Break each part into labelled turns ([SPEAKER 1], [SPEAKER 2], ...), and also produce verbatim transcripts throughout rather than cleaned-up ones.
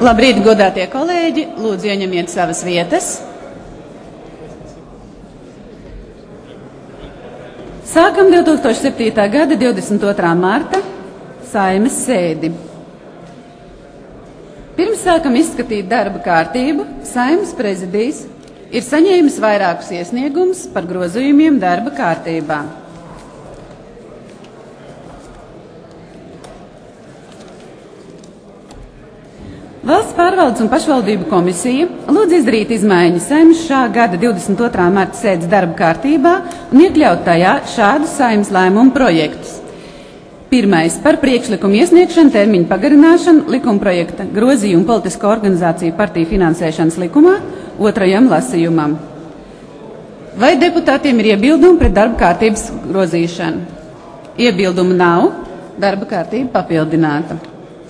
[SPEAKER 1] Labrīt, godātie kolēģi! Lūdzu, ieņemiet savas vietas. Sākam divs tūkstoši septītā gada divdesmit otrā marta Saeimas sēdi. Pirms sākam izskatīt darba kārtību, Saeimas prezidijs ir saņēmis vairākus iesniegumus par grozījumiem darba kārtībā. Valsts pārvaldes un pašvaldību komisija lūdz izdarīt izmaiņas Saeimas šā gada divdesmit otrā marta sēdes darba kārtībā un iekļaut tajā šādus Saeimas lēmumu projektus. Pirmais par priekšlikumu iesniegšanu termiņu pagarināšanu likumprojekta grozījumu politisko organizāciju partiju finansēšanas likumā otrajam lasījumam. Vai deputātiem ir iebildumi pret darba kārtības grozīšanu? Iebildumu nav, darba kārtība papildināta.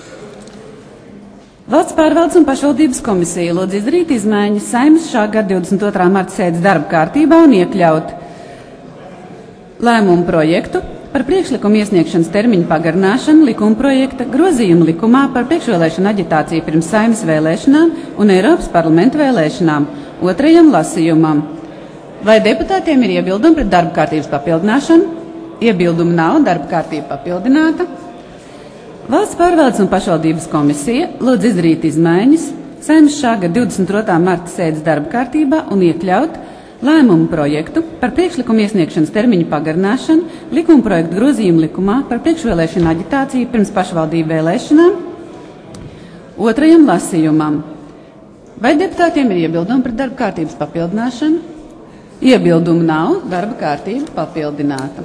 [SPEAKER 1] Valsts pārvaldes un pašvaldības komisija lūdz izdarīt izmaiņas Saeimas šā gada divdesmit otrā marta sēdes darba kārtībā un iekļaut lēmumu projektu par priekšlikumu iesniegšanas termiņu pagarināšanu likumprojekta grozījumu likumā par priekšvēlēšanu aģitāciju pirms Saeimas vēlēšanām un Eiropas parlamenta vēlēšanām otrajam lasījumam. Vai deputātiem ir iebildumi pret darba kārtības papildināšanu? Iebildumu nav, darba kārtība papildināta. Valsts pārvaldes un pašvaldības komisija lūdz izdarīt izmaiņas Saeimas šā gada divdesmit otrā marta sēdes darba kārtībā un iekļaut lēmumu projektu par priekšlikumu iesniegšanas termiņu pagarināšanu likumprojektu grozījumu likumā par priekšvēlēšanu aģitāciju pirms pašvaldību vēlēšanām otrajam lasījumam. Vai deputātiem ir iebildumi pret darba kārtības papildināšanu? Iebildumu nav, darba kārtība papildināta.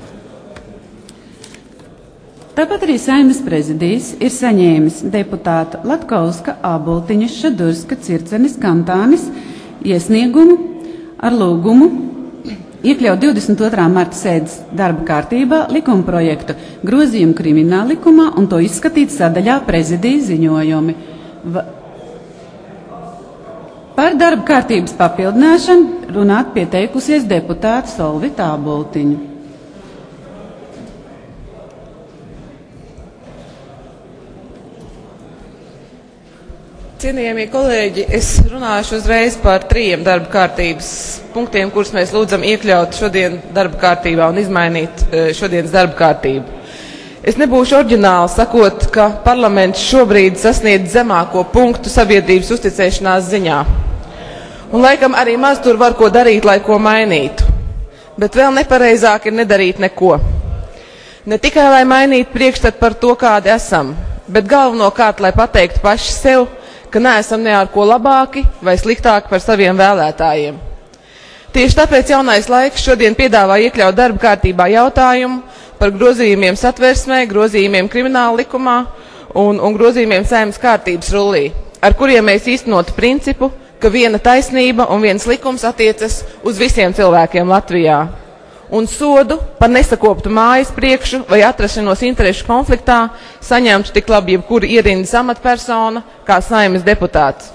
[SPEAKER 1] Tāpat arī Saeimas prezidijs ir saņēmis deputātu Latkovska, Āboltiņa, Šadurska, Circenes, Kantānis iesniegumu ar lūgumu iekļaut divdesmit otrā marta sēdes darba kārtībā likumprojektu grozījumu krimināla likumā un to izskatīt sadaļā prezidija ziņojumi. Va Par darba kārtības papildināšanu runāt pieteikusies deputāta Solvita Āboltiņa.
[SPEAKER 2] Cienījamie kolēģi, es runāšu uzreiz par trījiem darba kārtības punktiem, kurus mēs lūdzam iekļaut šodien darba kārtībā un izmainīt šodienas darba kārtību. Es nebūšu oriģināli sakot, ka parlaments šobrīd sasniedz zemāko punktu sabiedrības uzticēšanās ziņā. Un laikam arī maz tur var ko darīt, lai ko mainītu. Bet vēl nepareizāk ir nedarīt neko. Ne tikai, lai mainītu priekšstatu par to, kādi esam, bet galvenokārt, lai pateiktu paši sev, ka neesam ne ar ko labāki vai sliktāki par saviem vēlētājiem. Tieši tāpēc jaunais laiks šodien piedāvā iekļaut darba kārtībā jautājumu par grozījumiem satversmē, grozījumiem krimināla likumā un, un grozījumiem Saeimas kārtības rullī, ar kuriem mēs īstenotu principu, ka viena taisnība un viens likums attiecas uz visiem cilvēkiem Latvijā. Un sodu par nesakoptu mājas priekšu vai atrašanos interešu konfliktā saņemtu tik labi jebkura ierindas amatpersona kā Saeimas deputāts.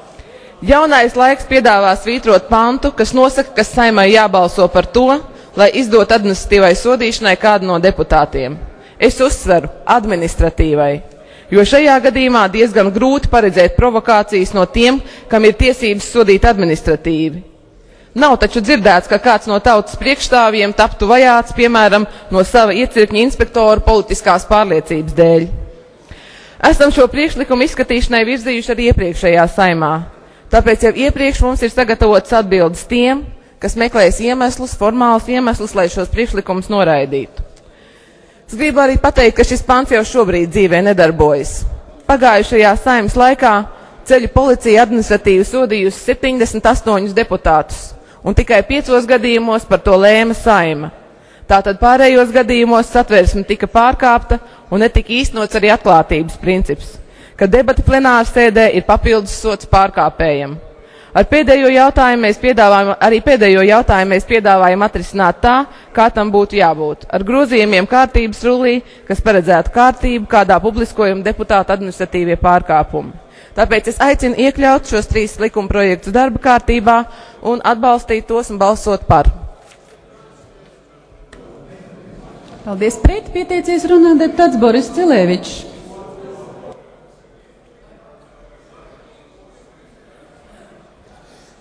[SPEAKER 2] Jaunais laiks piedāvā svītrot pantu, kas nosaka, ka Saeimai jābalso par to, lai izdot administratīvai sodīšanai kādu no deputātiem. Es uzsveru administratīvai, jo šajā gadījumā diezgan grūti paredzēt provokācijas no tiem, kam ir tiesības sodīt administratīvi. Nav taču dzirdēts, ka kāds no tautas priekšstāvjiem taptu vajāts, piemēram, no sava iecirkņa inspektora politiskās pārliecības dēļ. Esam šo priekšlikumu izskatīšanai virzījuši arī iepriekšējā Saeimā. Tāpēc jau iepriekš mums ir sagatavotas atbildes tiem, kas meklēs iemeslus, formālus iemeslus, lai šos priekšlikumus noraidītu. Es gribu arī pateikt, ka šis pants jau šobrīd dzīvē nedarbojas. Pagājušajā Saeimas laikā ceļu policija administratīvi sodījusi septiņdesmit astoņus deputātus. Un tikai piecos gadījumos par to lēma Saeima. Tātad pārējos gadījumos satversme tika pārkāpta un netika īstenots arī atklātības princips, ka debati plenāra sēdē ir papildus sots pārkāpējam. Ar pēdējo jautājumu mēs piedāvājam, arī pēdējo jautājumu mēs piedāvājam atrisināt tā, kā tam būtu jābūt. Ar grozījumiem kārtības rullī, kas paredzētu kārtību, kādā publiskojuma deputāta administratīvie pārkāpumi. Tāpēc es aicinu iekļaut šos trīs likuma projektus darba kārtībā un atbalstīt tos un balsot par.
[SPEAKER 1] Paldies, pret. Pieteicies runāt deputāts Boris Cilēvičs.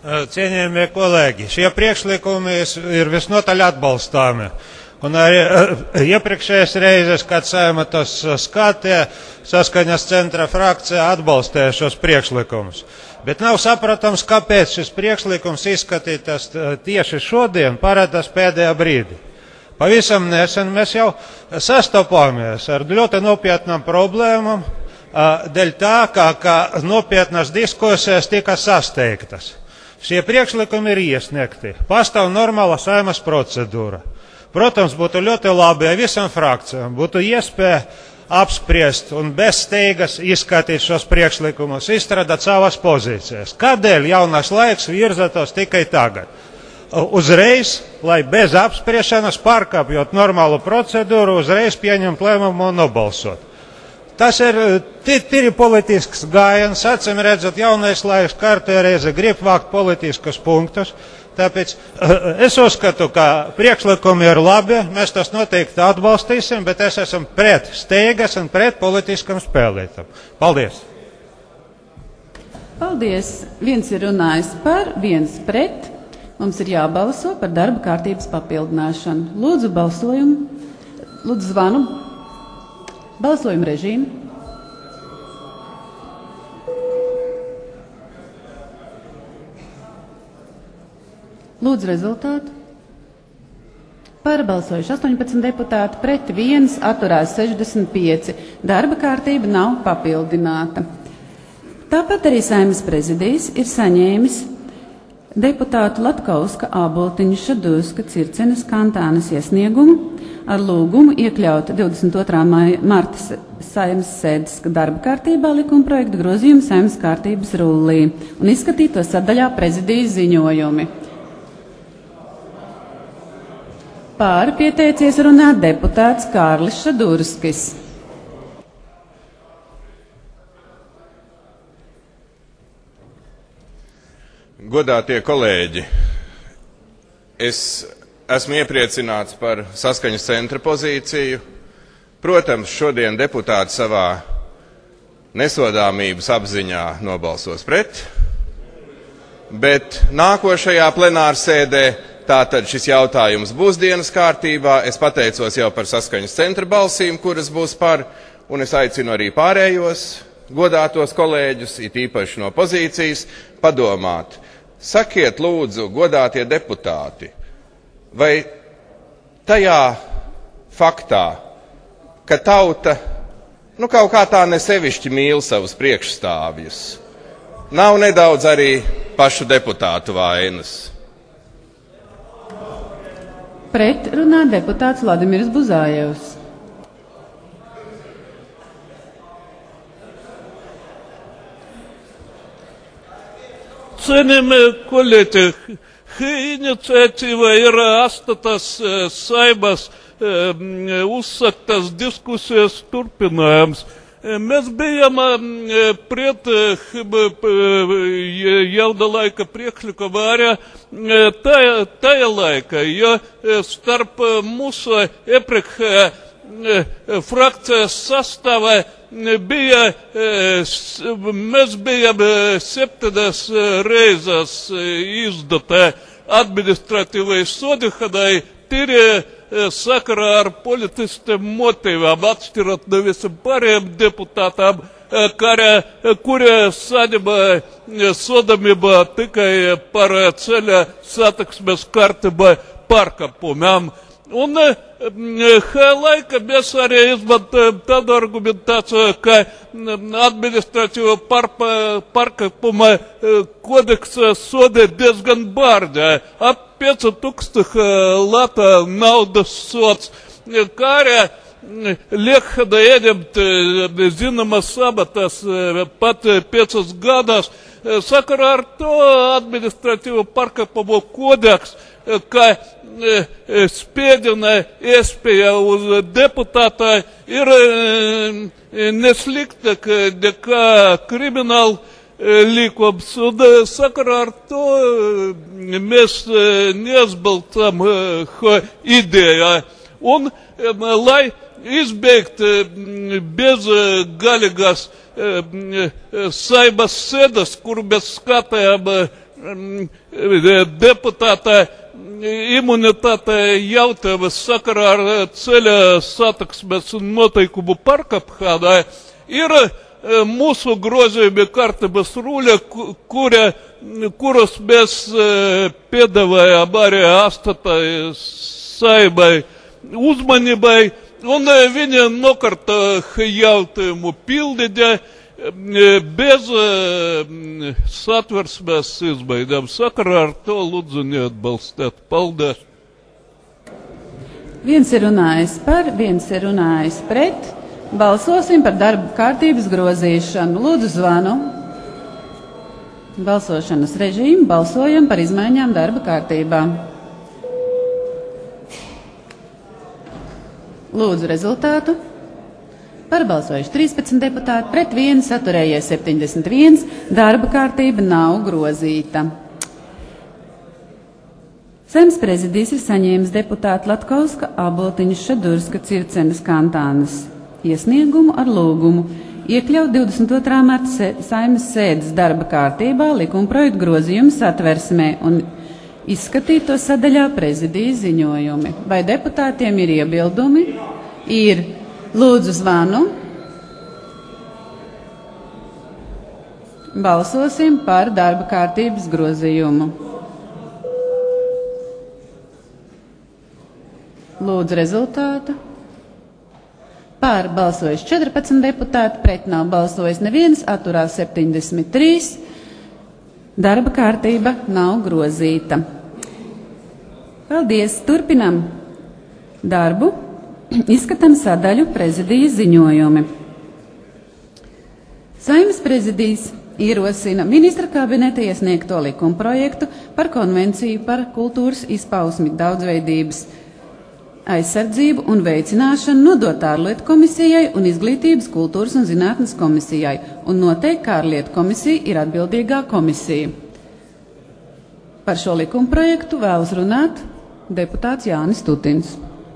[SPEAKER 3] Cienījamie kolēģi, šie priekšlikumi ir visnotaļ atbalstāmi. Un arī iepriekšējās reizes, kad Saeima tos skatīja, Saskaņas centra frakcija atbalstīja šos priekšlikumus. Bet nav saprotams, kāpēc šis priekšlikums izskatītas tieši šodien parādās pēdējā brīdī. Pavisam nesen mēs jau sastopāmies ar ļoti nopietnām problēmām, dēļ tā, kā, kā nopietnas diskusijas tika sasteigtas. Šie priekšlikumi ir iesniegti. Pastāv normāla Saeimas procedūra. Protams, būtu ļoti labi, ja visam frakcijām būtu iespēja apspriest un bez steigas izskatīt šos priekšlikumus, izstrādāt savas pozīcijas. Kādēļ jaunais laiks virzatos tikai tagad? Uzreiz, lai bez apspriešanas, pārkāpjot normālu procedūru, uzreiz pieņemt lēmumu un nobalsot. Tas ir tīri politisks gājiens, acīm redzot, jaunais laiks kārtējā reize grib vākt politiskus punktus, tāpēc es uzskatu, ka priekšlikumi ir labi, mēs tos noteikti atbalstīsim, bet es esmu pret steigas un pret politiskam spēlētam. Paldies!
[SPEAKER 1] Paldies! Viens ir runājis par, viens pret. Mums ir jābalso par darba kārtības papildināšanu. Lūdzu balsojumu, lūdzu zvanu. Balsojuma režīmu. Lūdzu rezultātu. Par balsojuši astoņpadsmit deputāti, pret viens, atturās sešdesmit pieci. Darba kārtība nav papildināta. Tāpat arī Saeimas prezidijs ir saņēmis deputātu Latkauska, Āboltiņa, Šaduska, Circenes, Kantānes iesniegumu ar lūgumu iekļaut divdesmit otrā marta Saeimas sēdes darba kārtībā likumprojektu grozījumu Saeimas kārtības rullī un izskatīt to sadaļā prezidijas ziņojumi. Pāri pieteicies runāt deputāts Kārlis Šadurskis.
[SPEAKER 4] Godātie kolēģi, es esmu iepriecināts par Saskaņas centra pozīciju. Protams, šodien deputāti savā nesodāmības apziņā nobalsos pret, bet nākošajā plenārsēdē tātad šis jautājums būs dienas kārtībā. Es pateicos jau par Saskaņas centra balsīm, kuras būs par, un es aicinu arī pārējos godātos kolēģus, it īpaši no pozīcijas, padomāt. Sakiet, lūdzu, godātie deputāti, vai tajā faktā, ka tauta, nu kaut kā tā nesevišķi mīl savus priekšstāvjus, nav nedaudz arī pašu deputātu vainas?
[SPEAKER 1] Pret runā deputāts Vladimirs Buzājevs.
[SPEAKER 5] Cienījamie kolēģi, iniciatīva ir astotas Saeimas uzsāktas diskusijas turpinājums. Mēs bijām pret jauda laika priekšlikumu arī tajā laikā, jo starp mūsu iepriekšējā frakcijas sastāvā bija, mēs bijām septiņas reizes izdotā administratīvai sodi, kadai tīri sakarā ar politiskām motīvām, atšķirot no visiem pārējiem deputātām, kuri saņem sodamību tikai par ceļa satiksmes kārtību pārkāpumiem. Un laika mēs arī izmantojam tādu argumentāciju, ka administratīvo pārkāpuma kodeksa sodi diezgan bārģē, ap pieci tūkstoši lata naudas sots, kā arī liek, kad ieņemt zināmas sabatas pat piecas gadas, sakarā ar to administratīvo pārkāpumu kodeks, ka spiediena iespēja uz deputātā ir nesliktāka nekā krimināla likums, un sakarā ar to mēs neatbalstam ideju. Un, lai izbeigt bez galīgas Saeimas sēdes, kur mēs skatījām deputāta imunitāte jautājums sakarā ar ceļa satiksmes un noteikumu pārkāpšanu ir mūsu grozījuma kārtības ruļa, kura, kurus mēs piedāvājām arī astotai Saimai uzmanībai, un viņa nokārta jautājumu pildīja bez satversmes izmaiņām. Sakarā ar to lūdzu neatbalstīt. Paldies!
[SPEAKER 1] Viens ir runājis par, viens ir runājis pret. Balsosim par darba kārtības grozīšanu. Lūdzu zvanu. Balsošanas režīmu. Balsojam par izmaiņām darba kārtībā. Lūdzu rezultātu. Parbalsojuši trīspadsmit deputāti, pret vienu saturējies septiņdesmit viens. Darba kārtība nav grozīta. Saeimas prezidijs ir saņēmis deputātu Latkovska, Aboltiņas, Šadurska, Circenes, Kantānas iesniegumu ar lūgumu iekļaut divdesmit otrā marta Saeimas sēdes darba kārtībā likumprojektu grozījumu satversmē un izskatīt to sadaļā prezidijas ziņojumi. Vai deputātiem ir iebildumi? Ir. Lūdzu zvanu. Balsosim par darba kārtības grozījumu. Lūdzu rezultātu. Pār balsojuši četrpadsmit deputāti, pret nav balsojis neviens, atturās septiņdesmit trīs. Darba kārtība nav grozīta. Paldies, turpinam darbu. Izskatām sadaļu prezidijas ziņojumi. Saeimas prezidijs ierosina ministra kabineta iesniegto likumprojektu par konvenciju par kultūras izpausmi daudzveidības aizsardzību un veicināšanu nodot ārlietu komisijai un izglītības, kultūras un zinātnes komisijai un noteikt, ka ārlietu komisija ir atbildīgā komisija. Par šo likumprojektu vēlas runāt deputāts Jānis Tutins.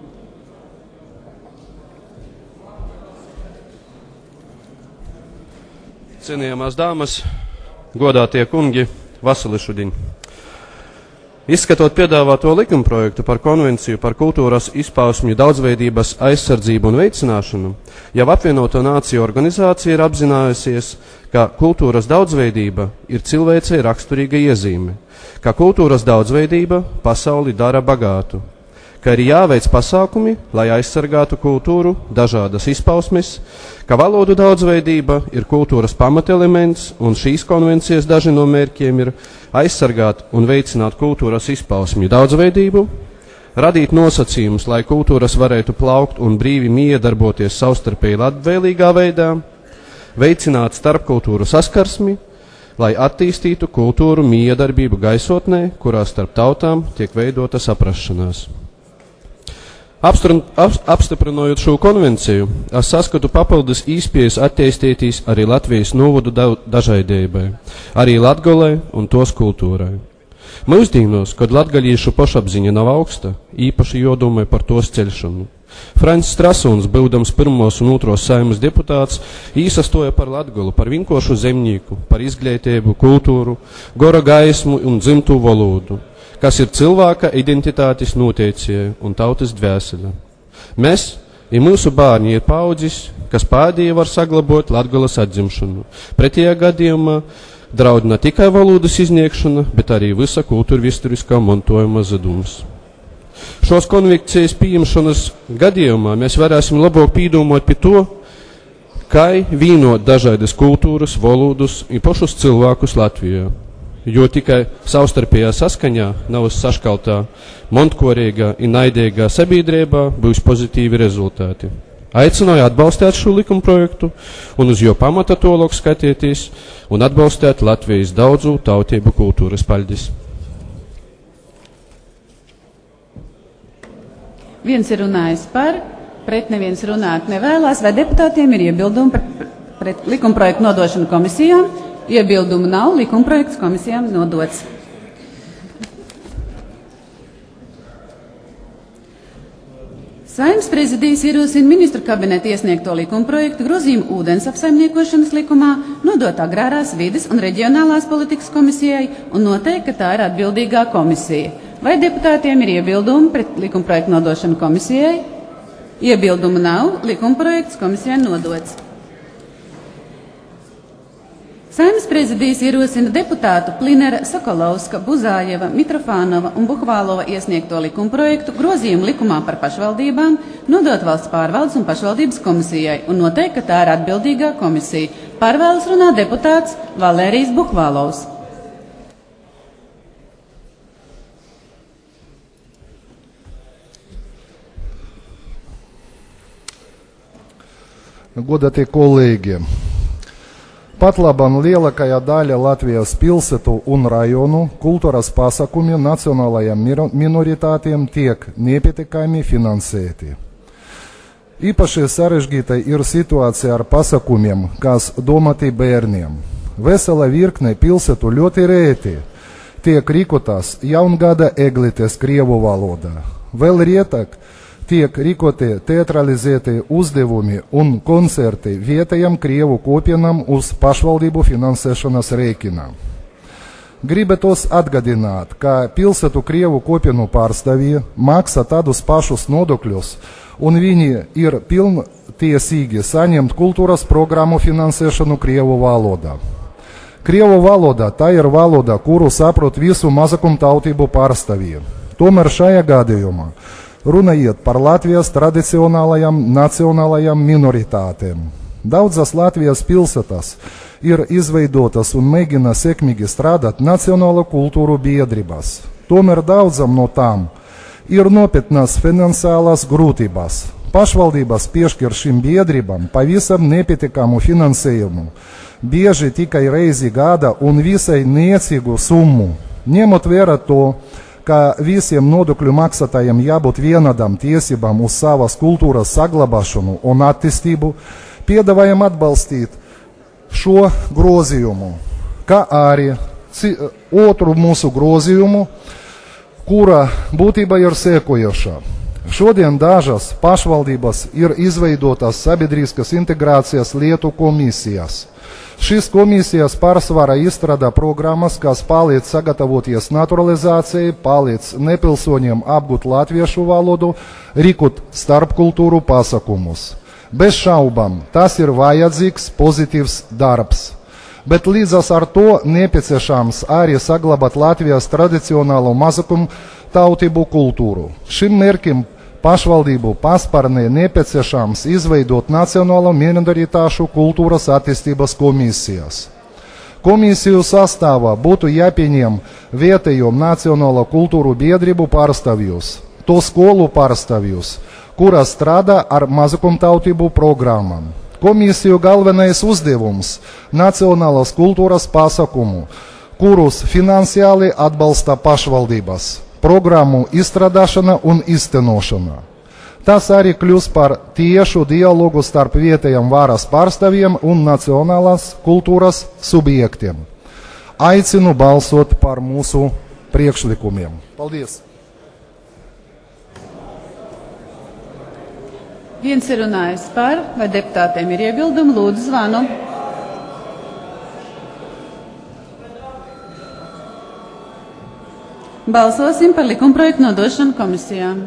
[SPEAKER 6] Cienījamās dāmas, godātie kungi, vasali šudiņ. Izskatot piedāvāto likumprojektu par konvenciju par kultūras izpausmju daudzveidības aizsardzību un veicināšanu, jau apvienoto nāciju organizācija ir apzinājusies, ka kultūras daudzveidība ir cilvēcei raksturīga iezīme, ka kultūras daudzveidība pasauli dara bagātu, ka ir jāveic pasākumi, lai aizsargātu kultūru, dažādas izpausmes, ka valodu daudzveidība ir kultūras pamatelements, un šīs konvencijas daži no mērķiem ir aizsargāt un veicināt kultūras izpausmju daudzveidību, radīt nosacījumus, lai kultūras varētu plaukt un brīvi miedarboties savstarpēji labvēlīgā veidā, veicināt starpkultūru saskarsmi, lai attīstītu kultūru miedarbību gaisotnē, kurā starp tautām tiek veidota saprašanās. Apstiprinojot šo konvenciju, es saskatu papildus īspējas attīstītīs arī Latvijas novodu dažādībai, arī Latgolē un tos kultūrai. Mūsdienos, kad latgalīšu pašapziņa nav augsta, īpaši jodomai par tos ceļšanu. Francis Strasuns, būdams pirmos un otros Saeimas deputāts, īsastoja par Latgolu, par vinkošu zemnieku, par izglītību, kultūru, gora gaismu un dzimtu valodu, kas ir cilvēka identitātes noteicēja un tautas dvēsele. Mēs, ja mūsu bērni ir paudzis, kas pēdējie var saglabot Latgolas atzimšanu. Pretējā gadījumā draud ne tikai valodas izniegšana, bet arī visa kultūra vēsturiskā mantojuma zudums. Šos konvencijas pieņemšanas gadījumā mēs varēsim labāk pīdomot pie to, kā vienot dažādas kultūras, valodas un pašus cilvēkus Latvijā. Jo tikai savstarpējā saskaņā, nav saškaltā, montkorīgā un naidīgā sabiedrībā būs pozitīvi rezultāti. Aicināju atbalstīt šo likumprojektu un uz jo pamata tolok skatieties un atbalstīt Latvijas daudzu tautību kultūras. Paldies!
[SPEAKER 1] Viens ir runājis par, pret neviens runāt nevēlās, vai deputātiem ir iebildumi par pret likumprojektu nodošanu komisijām? Iebildumu nav, likumprojekts komisijām nodots. Saeimas prezidijs ierosina ministru kabineta iesniegto likumprojektu grozījumu ūdens apsaimniekošanas likumā, nodot agrārās vides un reģionālās politikas komisijai un noteikt, ka tā ir atbildīgā komisija. Vai deputātiem ir iebildumi pret likumprojektu nodošanu komisijai? Iebildumu nav, likumprojekts komisijai nodots. Saeimas prezidijs ierosina deputātu Plinera, Sokolovska, Buzājeva, Mitrofānova un Buhvālova iesniegto likumprojektu grozījumu likumā par pašvaldībām, nodot valsts pārvaldes un pašvaldības komisijai un noteikt, ka tā ir atbildīgā komisija. Pārvēlas runā deputāts Valērijs Buhvālovs.
[SPEAKER 7] Godātie kolēģi, patlabam lielākajā daļa Latvijas pilsētu un rajonu kultūras pasākumiem nacionālajām minoritātēm tiek nepietiekami finansēti. Īpaši sarežģīta ir situācija ar pasākumiem, kas domāti bērniem. Vesela virkne pilsētu ļoti rēti tiek rīkotas jaungada eglites krievu valodā. Vēl rietāk tiek rīkoti teatralizēti uzdevumi un koncerti vietējām krievu kopienām uz pašvaldību finansēšanas rēķina. Gribētos atgādināt, ka pilsētu krievu kopienu pārstāvji maksā tādus pašus nodokļus, un viņi ir pilntiesīgi saņemt kultūras programmu finansēšanu krievu valodā. Krievu valoda tā ir valoda, kuru saprot visu mazākumtautību pārstāvji. Tomēr šajā gadījumā runa iet par Latvijas tradicionālajām nacionālajām minoritātēm. Daudzas Latvijas pilsētas ir izveidotas un mēģina sekmīgi strādāt nacionālo kultūru biedrībās. Tomēr daudzam no tām ir nopietnas finansiālas grūtības. Pašvaldības piešķir šīm biedrībām pavisam nepietiekamu finansējumu, bieži tikai reizi gada un visai niecīgu summu. Ņemot vērā to, ka visiem nodokļu maksātājiem jābūt vienādām tiesībām uz savas kultūras saglabāšanu un attīstību, piedāvājam atbalstīt šo grozījumu, kā arī otru mūsu grozījumu, kura būtība ir sekojoša. Šodien dažas pašvaldības ir izveidotas sabiedriskas integrācijas lietu komisijas. Šīs komisijas pārsvarā izstrādā programmas, kas palīdz sagatavoties naturalizācijai, palīdz nepilsoņiem apgūt latviešu valodu, rīkot starpkultūru pasākumus. Bez šaubām, tas ir vajadzīgs pozitīvs darbs. Bet līdzās ar to nepieciešams arī saglabāt Latvijas tradicionālo mazākumu tautību kultūru. Šim mērķim pašvaldību paspārnē nepieciešams izveidot Nacionālo minoritāšu kultūras attīstības komisijas. Komisiju sastāvā būtu jāpieņem vietējo nacionālo kultūru biedrību pārstāvjus, to skolu pārstāvjus, kuras strādā ar mazākumtautību programmām. Komisiju galvenais uzdevums – nacionālās kultūras pasākumu, kurus finansiāli atbalsta pašvaldības. Programmu izstrādāšana un iztenošana. Tas arī kļūs par tiešu dialogu starp vietējiem varas pārstāvjiem un nacionālās kultūras subjektiem. Aicinu balsot par mūsu priekšlikumiem. Paldies!
[SPEAKER 1] Viens ir runājis par, vai deputātiem ir iebildumi, lūdzu zvanu. Balsosim par likumprojektu nodošanu komisijām.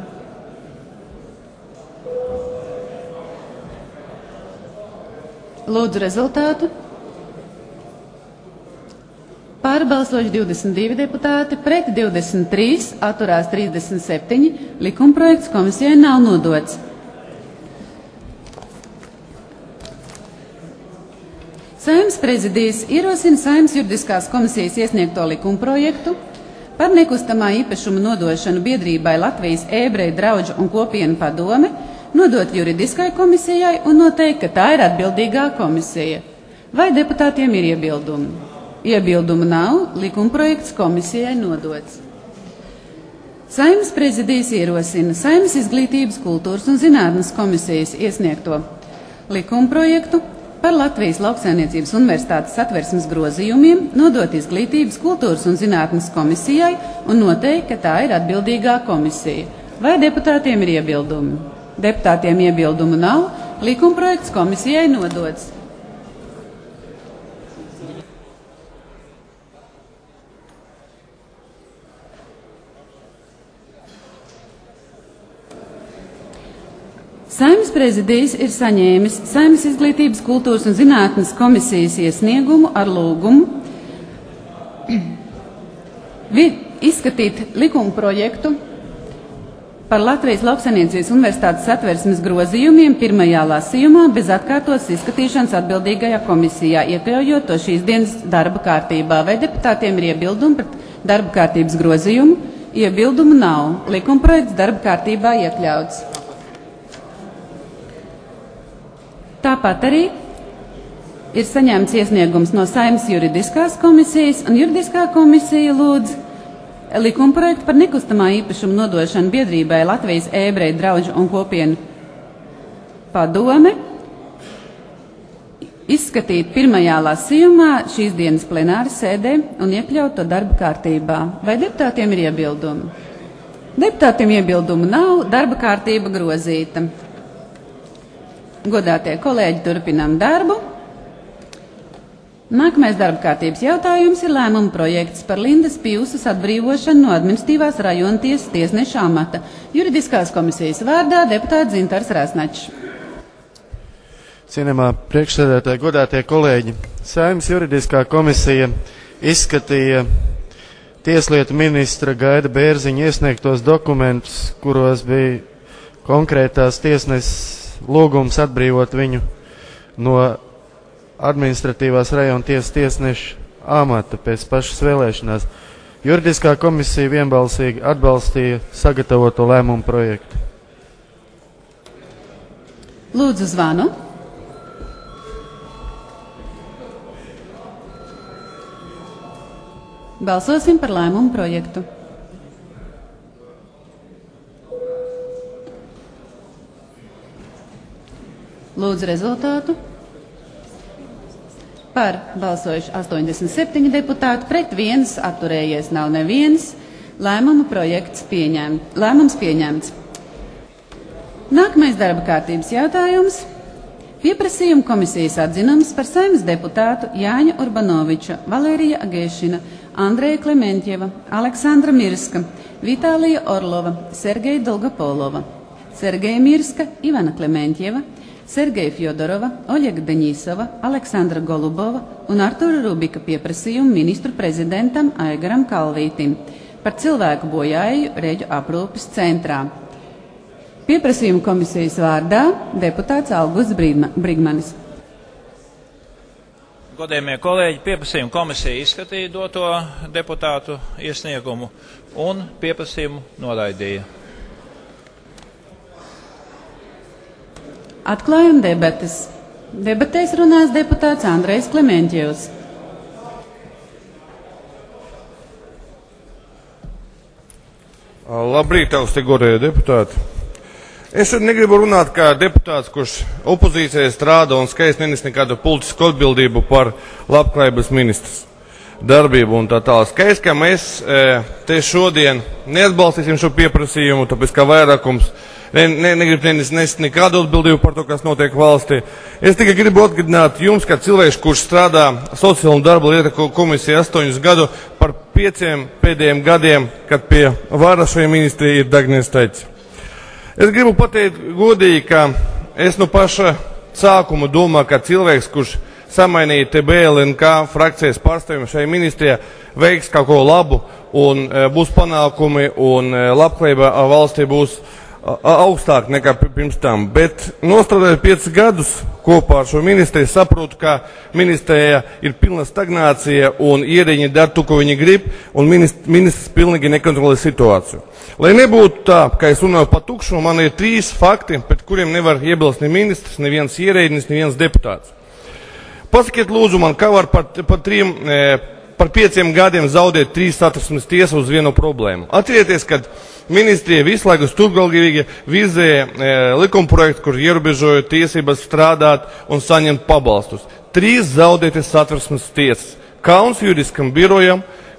[SPEAKER 1] Lūdzu rezultātu. Par balsojuši divdesmit divi deputāti, pret divdesmit trīs, atturās trīsdesmit septiņi. Likumprojekts komisijai nav nodots. Saeimas prezidijs ierosina Saeimas juridiskās komisijas iesniegto likumprojektu par nekustamā īpašuma nodošanu biedrībai Latvijas ebreju draudžu un kopienu padome, nodot juridiskai komisijai un noteikt, ka tā ir atbildīgā komisija. Vai deputātiem ir iebildumi? Iebildumu nav, likumprojekts komisijai nodots. Saeimas prezidijs ierosina Saeimas izglītības, kultūras un zinātnes komisijas iesniegto likumprojektu par Latvijas Lauksaimniecības universitātes satversmes grozījumiem, nodot izglītības, kultūras un zinātnes komisijai un noteikt, ka tā ir atbildīgā komisija. Vai deputātiem ir iebildumi? Deputātiem iebildumu nav. Likumprojekts komisijai nodots. Saeimas prezidijs ir saņēmis Saeimas izglītības, kultūras un zinātnes komisijas iesniegumu ar lūgumu izskatīt likuma projektu par Latvijas Lauksaimniecības Universitātes Satversmes grozījumiem pirmajā lasījumā bez atkārtotas izskatīšanas atbildīgajā komisijā, iekļaujot to šīs dienas darba kārtībā. Vai deputātiem ir iebildumi pret darba kārtības grozījumu? Iebildumu nav. Likumprojekts darba kārtībā iekļauts. Tāpat arī ir saņemts iesniegums no Saeimas juridiskās komisijas, un juridiskā komisija lūdz likumprojektu par nekustamā īpašuma nodošanu biedrībai Latvijas ebreju draugu un kopienu padome izskatīt pirmajā lasījumā šīs dienas plenāras sēdē un iekļaut to darba kārtībā. Vai deputātiem ir iebildumi? Deputātiem iebildumu nav, darba kārtība grozīta. Godātie kolēģi, turpinām darbu. Nākamais darba kārtības jautājums ir lēmuma projekts par Lindas Pīvsas atbrīvošanu no administratīvās rajona tiesas tiesneša amata. Juridiskās komisijas vārdā deputāts Dzintars Rasnačs.
[SPEAKER 8] Cienījamā priekšsēdētāja, godātie kolēģi, Saeimas juridiskā komisija izskatīja tieslietu ministra Gaida Bērziņa iesniegtos dokumentus, kuros bija konkrētās tiesneses lūgums atbrīvot viņu no administratīvās rajona tiesas tiesneša amata pēc pašas vēlēšanās. Juridiskā komisija vienbalsīgi atbalstīja sagatavoto lēmumu projektu.
[SPEAKER 1] Lūdzu zvanu. Balsosim par lēmumu projektu. Lūdzu rezultātu. Par balsojuši astoņdesmit septiņi deputāti, pret viens, atturējies nav neviens. Lēmuma projekts pieņemt, lēmums pieņemts. Nākamais darba kārtības jautājums. Pieprasījuma komisijas atzinums par Saeimas deputātu Jāņa Urbanoviča, Valērija Agēšina, Andreja Klementjeva, Aleksandra Mirska, Vitālija Orlova, Sergeja Dolgopolova, Sergeja Mirska, Ivana Klementjeva, Sergeja Fjodorova, Oļega Deņīsova, Aleksandra Golubova un Artura Rubika pieprasījumu ministru prezidentam Aigaram Kalvītim par cilvēku bojāju reģu aprūpes centrā. Pieprasījumu komisijas vārdā deputāts Augusts Brigmanis.
[SPEAKER 9] Godējamie kolēģi, pieprasījumu komisija izskatīja doto deputātu iesniegumu un pieprasījumu noraidīja.
[SPEAKER 1] Atklājam debates. Debatēs runās deputāts Andrejs Klementjevs.
[SPEAKER 10] Labrīt, augsti godējie deputāti. Es negribu runāt kā deputāts, kurš opozīcijai strādā un skaisti nenes nekādu politisku atbildību par labklājības ministrs darbību un tā tālāk. Skaisti, ka mēs te šodien neatbalstīsim šo pieprasījumu, tāpēc kā vairākums ne, ne, negribu nest nekādu atbildību par to, kas notiek valstī. Es tikai gribu atgādināt jums, kā cilvēks, kurš strādā sociālo un darba lietu komisijā astoņus gadu par pieciem pēdējiem gadiem, kad pie varas šajā ministrijā ir Dagnis Teicis. Es gribu pateikt godīgi, ka es no paša sākuma domāju, ka cilvēks, kurš samainīja T B L N K frakcijas pārstāvjumu šajā ministrijā, veiks kaut ko labu un e, būs panākumi un e, labklājība valstī būs augstāk nekā pirms tam. Bet nostrādājot piecus gadus kopā ar šo ministriju, saprotu, ka ministrijā ir pilna stagnācija un ierēģi dara to, ko viņi grib, un ministrs, ministrs pilnīgi nekontrolē situāciju. Lai nebūtu tā, ka es runāju pa tukšu, man ir trīs fakti, pret kuriem nevar iebilst ne ministrs, neviens ierēģis, neviens deputāts. Pasakiet lūdzu man, kā var par, par, trim, par pieciem gadiem zaudēt trīs satversmes tiesas uz vienu problēmu. Atcerieties, kad ministrija visu laiku stūrgalvīgi vizēja e, likumprojektu, kur ierobežoja tiesības strādāt un saņemt pabalstus. Trīs zaudētas satversmes tiesas. Kauns juridiskam birojam,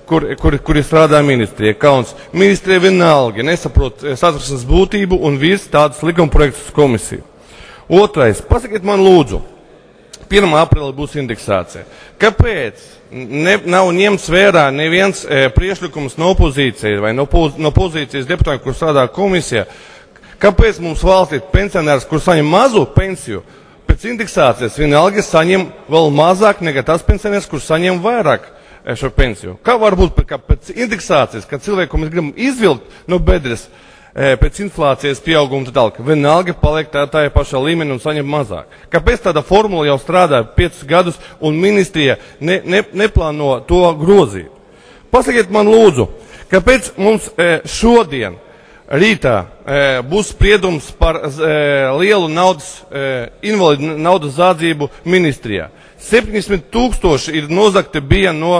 [SPEAKER 10] kur, kur, kur strādā ministrija. Kauns ministrija vienalga nesaprot satversmes būtību un virs tādas likumprojektus komisiju. Otrais, pasakiet man lūdzu, pirmā aprīlī būs indeksācija. Kāpēc ne, nav ņemts vērā neviens e, priešlikums no opozīcijas vai no, no pozīcijas deputātiem, kur strādā komisijā? Kāpēc mums valsts ir pensionārs, kur saņem mazu pensiju, pēc indeksācijas vienalga saņem vēl mazāk nekā tas pensionārs, kur saņem vairāk šo pensiju? Kā var būt, ka pēc indeksācijas, kad cilvēku mēs gribam izvilkt no bedres, pēc inflācijas pieauguma tālāk, vienalga paliek tā tā pašā līmenī un saņem mazāk. Kāpēc tāda formula jau strādā piecus gadus un ministrija ne, ne, neplāno to grozīt? Pasakiet man lūdzu, kāpēc mums e, šodien rītā e, būs spriedums par e, lielu naudas, e, invalidu naudas zādzību ministrijā? septiņdesmit tūkstoši ir nozakti bija no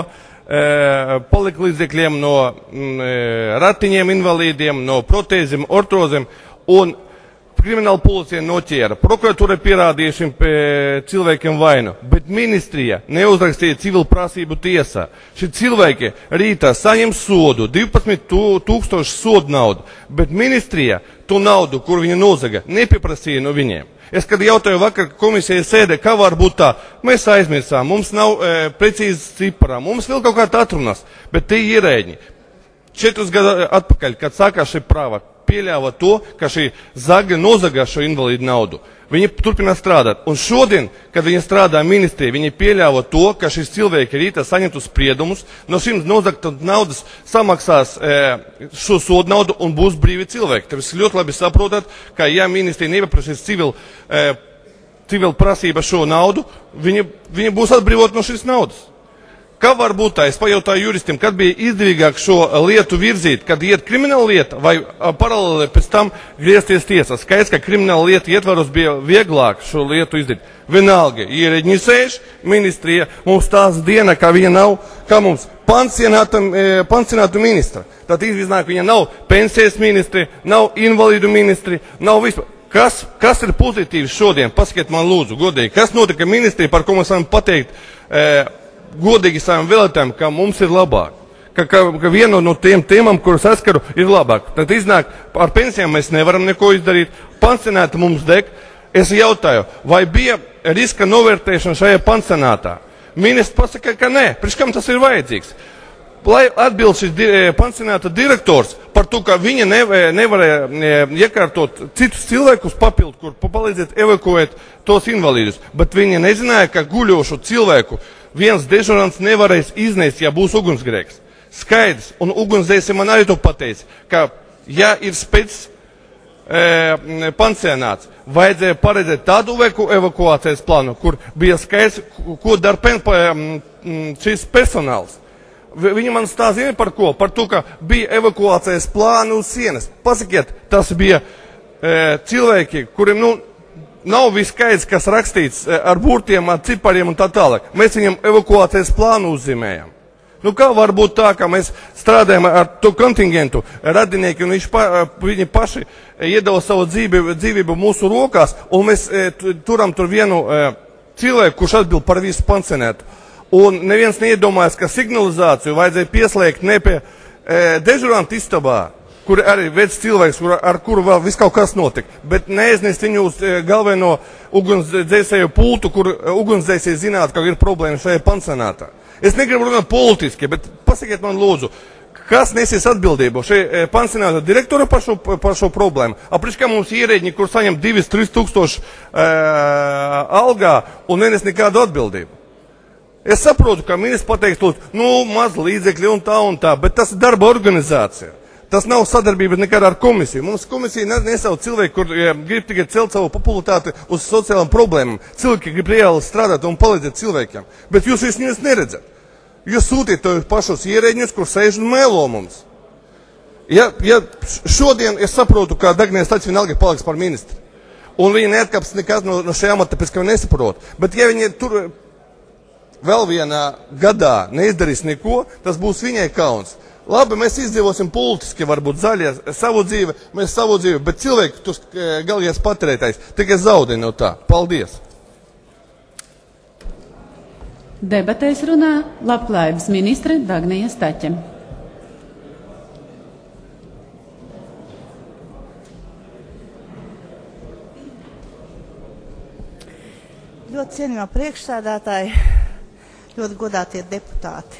[SPEAKER 10] E, paliklīdzekļiem, no m, e, ratiņiem invalīdiem, no protēziem, ortozēm, un krimināla policija noķēra. Prokuratūra pierādīja šim e, cilvēkiem vainu, bet ministrija neuzrakstīja civilu prasību tiesā. Šie cilvēki rītā saņem sodu, divpadsmit tūkstoši sodu naudu, bet ministrija to naudu, kur viņa nozaga, nepieprasīja no viņiem. Es, kad jautāju vakar komisijas sēdē, kā var būt tā, mēs aizmirsām, mums nav e, precīzes ciparā, mums vēl kaut kā atrunās, bet tie ierēģi četrus gadu atpakaļ, kad sākās šī prāva, pieļāva to, ka šī zaga nozagā šo invalīdu naudu. Viņi turpina strādāt. Un šodien, kad viņi strādā ministrija, viņi pieļāva to, ka šis cilvēki rītā saņemtu spriedumus, no šīm nozagta naudas samaksās e, šo sodu naudu un būs brīvi cilvēki. Tad jūs ļoti labi saprotat, ka ja ministrija nepaprasīs civil, e, civil prasība šo naudu, viņi, viņi būs atbrīvot no šīs naudas. Kā var būt tā? Es pajautāju juristiem, kad bija izdevīgāk šo lietu virzīt, kad iet krimināla lieta vai paralēli pēc tam griezties tiesā. Skaidrs, ka krimināla lieta ietvaros bija vieglāk šo lietu izdarīt. Vienalga, ierēģi sēž, ministrija mums tās diena, ka viņa nav, kā mums, pansionātu ministra. Tad iznāk, viņa nav pensijas ministri, nav invalīdu ministri, nav vispār. Kas, kas ir pozitīvs šodien? Pasakiet man lūdzu, godīgi. Kas notika ministrija, par ko mēs varam pateikt, e, godīgi saviem vēlētājiem, ka mums ir labāk, ka, ka, ka viena no tiem tēmām, kuras askaru, ir labāk. Tad iznāk, ar pensijām mēs nevaram neko izdarīt, pansionāti mums deg. Es jautāju, vai bija riska novērtēšana šajā pansionātā? Ministrs pasaka, ka nē, priekš kam tas ir vajadzīgs? Lai atbild šis di pansionāta direktors par to, ka viņa nev nevarēja iekārtot citus cilvēkus papildu, kur palīdzēt evakuēt tos invalīdus, bet viņa nezināja, ka guļošu cilvēku viens dežurants nevarēs iznest, ja būs ugunsgrēks. Skaidrs, un ugunsdzēsē man arī to pateica, ka ja ir spēc e, pansionāts, vajadzēja paredzēt tādu evakuācijas plānu, kur bija skaidrs, ko dara pen, šis personāls. Viņi man stāstīja par ko? Par to, ka bija evakuācijas plāni uz sienas. Pasakiet, tas bija e, cilvēki, kuriem, nu, nav viss skaidrs, kas rakstīts ar burtiem, ar cipariem un tā tālāk. Mēs viņam evakuācijas plānu uzzīmējam. Nu kā var būt tā, ka mēs strādājam ar to kontingentu, radinieki, un viņš pa, viņi paši iedala savu dzīvību, dzīvību mūsu rokās, un mēs e, turam tur vienu e, cilvēku, kurš atbild par visu pansionētu. Un neviens neiedomājas, ka signalizāciju vajadzēja pieslēgt ne pie e, dežuranta istabā, kur arī veids cilvēks, kur, ar kuru vēl viss kaut kas notika, bet neaiznest viņu uz e, galveno ugunsdzēsēju pultu, kur e, ugunsdzēsēji zinātu, ka ir problēma šajā pansionātā. Es negribu runāt politiski, bet pasakiet man lūdzu, kas nesies atbildību šai e, pansionāta direktora par šo, par šo problēmu? Apriš, kā mums ierēģi, kur saņem divas trīs tūkstoši e, algā un nenes nekādu atbildību. Es saprotu, ka ministrs pateiks, lūdzu, nu, maz līdzekļi un tā un tā, bet tas ir darba organizācija. Tas nav sadarbība nekādā ar komisiju. Mums komisija nesauc cilvēku, kur ja, grib tikai celt savu popularitāti uz sociālām problēmām. Cilvēki grib reāli strādāt un palīdzēt cilvēkiem. Bet jūs viņus neredzat. Jūs sūtiet to pašos ierēģņus, kur sēž un mēlo mums. Ja, ja šodien es saprotu, ka Dagnijas Tačs vienalga paliks par ministru. Un viņi neatkaps nekad no, no šajā amata, tāpēc, ka viņi nesaprot. Bet ja viņi tur vēl vienā gadā neizdarīs neko, tas būs viņai kauns. Labi, mēs izdzīvosim politiski, varbūt zaļie savu dzīvi, mēs savu dzīvi, bet cilvēki, tas galīgais patērētājs, tikai zaudē no tā. Paldies!
[SPEAKER 1] Debatēs runā Labklājības ministre Dagnija Staķe.
[SPEAKER 11] Ļoti cienījamā priekšsēdētāji, ļoti godātie deputāti.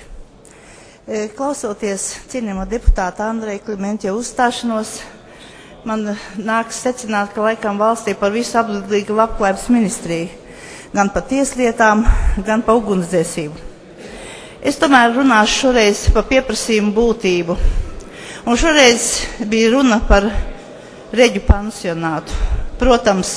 [SPEAKER 11] Klausoties cienījamā deputāta Andreja Klimentjeva uzstāšanos, man nāks secināt, ka laikam valstī par visu atbildīga Labklājības ministrija, gan par tieslietām, gan par ugunsdzēsību. Es tomēr runāšu šoreiz par pieprasījumu būtību. Un šoreiz bija runa par reģu pansionātu. Protams,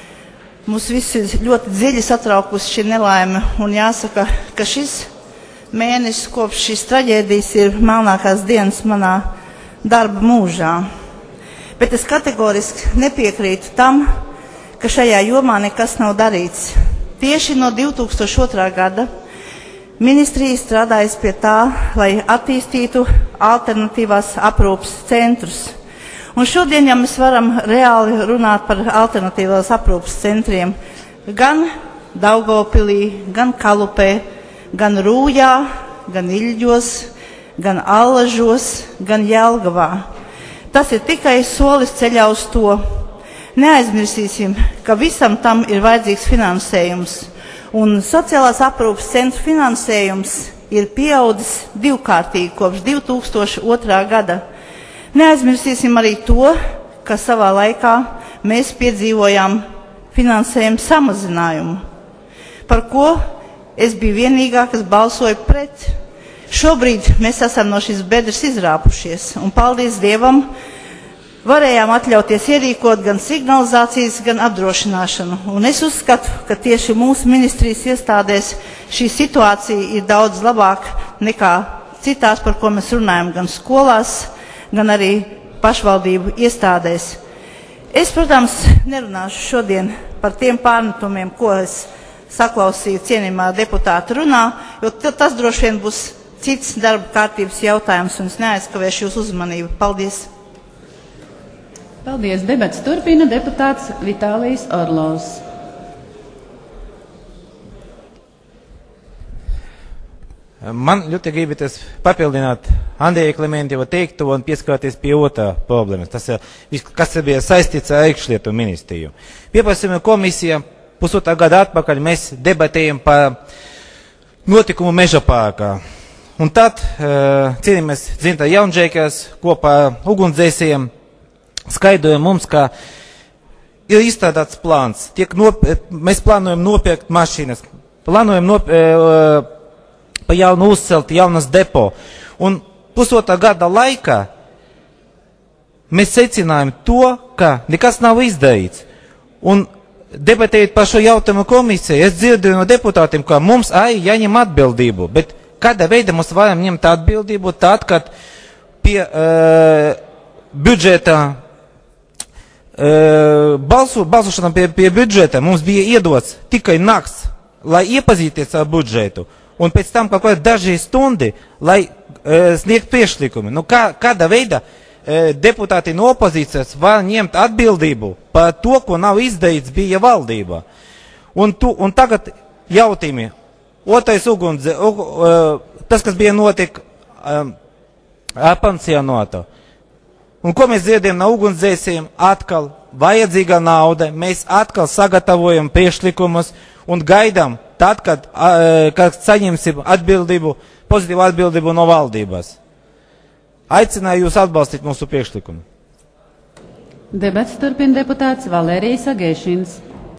[SPEAKER 11] mūs visi ļoti dziļi satraukusi šī nelaime, un jāsaka, ka šis mēnesis kopš šīs traģēdijas ir melnākās dienas manā darba mūžā. Bet es kategoriski nepiekrītu tam, ka šajā jomā nekas nav darīts. Tieši no divi tūkstoši otrā gada ministrija strādājas pie tā, lai attīstītu alternatīvās aprūpes centrus. Un šodien, ja mēs varam reāli runāt par alternatīvās aprūpes centriem, gan Daugavpilī, gan Kalupē, gan Rūjā, gan Iļģos, gan Allažos, gan Jelgavā. Tas ir tikai solis ceļā uz to. Neaizmirsīsim, ka visam tam ir vajadzīgs finansējums, un sociālās aprūpes centru finansējums ir pieaudzis divkārtīgi kopš divi tūkstoši otrā gada. Neaizmirsīsim arī to, ka savā laikā mēs piedzīvojām finansējumu samazinājumu, par ko es biju vienīgā, kas balsoja pret. Šobrīd mēs esam no šīs bedres izrāpušies, un paldies Dievam, varējām atļauties ierīkot gan signalizācijas, gan apdrošināšanu. Un es uzskatu, ka tieši mūsu ministrijas iestādēs šī situācija ir daudz labāka nekā citās, par ko mēs runājam, gan skolās, gan arī pašvaldību iestādēs. Es, protams, nerunāšu šodien par tiem pārmetumiem, ko es saklausīju cienījumā deputāta runā, jo tas droši vien būs cits darba kārtības jautājums, un es neaizkavēšu jūsu uzmanību. Paldies!
[SPEAKER 1] Paldies! Debats turpina deputāts Vitālijs Orlovs.
[SPEAKER 12] Man ļoti gribaties papildināt Andreja Klimentjeva teikto un pieskarties pie otrā problēmas. Tas ir, kas bija saistīts ar iekšlietu ministriju. Pieprasījuma komisija pusotrā gada atpakaļ mēs debatējam par notikumu Meža parkā. Un tad cienījamies Dzinta Jaunžēkers kopā ar ugunsdzēsējiem skaidroja mums, ka ir izstrādāts plāns. Tiek nop, mēs plānojam nopirkt mašīnas, plānojam nopirkt pa jaunu uzcelt jaunas depo. Un pusotrā gada laikā mēs secinājām to, ka nekas nav izdarīts. Un debatējot par šo jautājumu komisiju, es dzirdēju no deputātiem, ka mums arī jāņem atbildību. Bet kādā veidā mums varam ņemt atbildību tad, kad pie uh, budžeta uh, balsu, balsošanā pie, pie budžeta mums bija iedots tikai nakts, lai iepazīties ar budžetu. Un pēc tam kaut kādi daži stundi, lai e, sniegt priekšlikumi. Nu, kā, kāda veida e, deputāti no opozīcijas var ņemt atbildību par to, ko nav izdarīts bija valdībā. Un, tu, un tagad jautājumi. Otrais ugundze, uh, uh, tas, kas bija notik um, ar pansionātu. Un ko mēs dzirdējam no ugunsdzēsējiem? Atkal vajadzīga nauda, mēs atkal sagatavojam priekšlikumus un gaidām tad, kad, kad saņemsim atbildību, pozitīvu atbildību no valdības. Aicināju jūs atbalstīt mūsu priekšlikumu.
[SPEAKER 1] Debats turpina deputāts Valērijas Agēšins.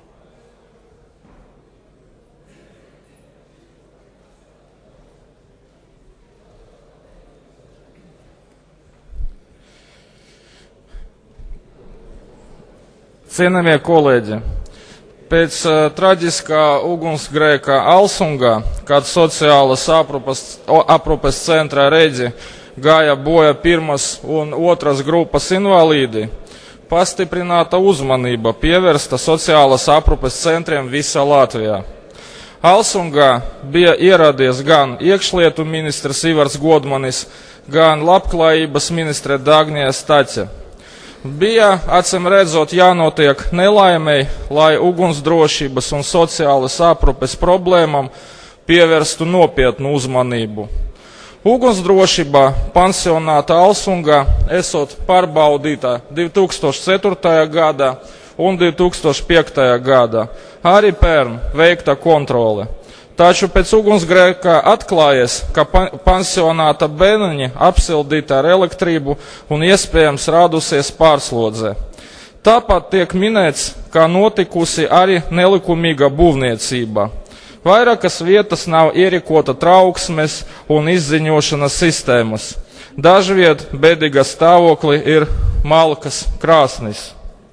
[SPEAKER 13] Cienījamie kolēģi, pēc uh, traģiskā ugunsgrēka Alsungā, kad sociālas aprūpes, aprūpes centrā Redzi gāja boja pirmas un otras grupas invalīdi, pastiprināta uzmanība pievērsta sociālas aprūpes centriem visā Latvijā. Alsungā bija ieradies gan iekšlietu ministrs Ivars Godmanis, gan labklājības ministre Dagnija Staķe. Bija, acīm redzot, jānotiek nelaimei, lai ugunsdrošības un sociālas aprūpes problēmām pievērstu nopietnu uzmanību. Ugunsdrošība pansionāta Alsungā esot pārbaudīta divi tūkstoši ceturtajā gadā un divi tūkstoši piektajā gadā. Arī pērn veikta kontrole. Taču pēc ugunsgrēka atklājies, ka pansionāta bēniņi apsildīta ar elektrību un iespējams radusies pārslodze. Tāpat tiek minēts, ka notikusi arī nelikumīga būvniecība. Vairākas vietas nav ierīkota trauksmes un izziņošanas sistēmas. Dažviet bēdīga stāvokli ir malkas krāsnis.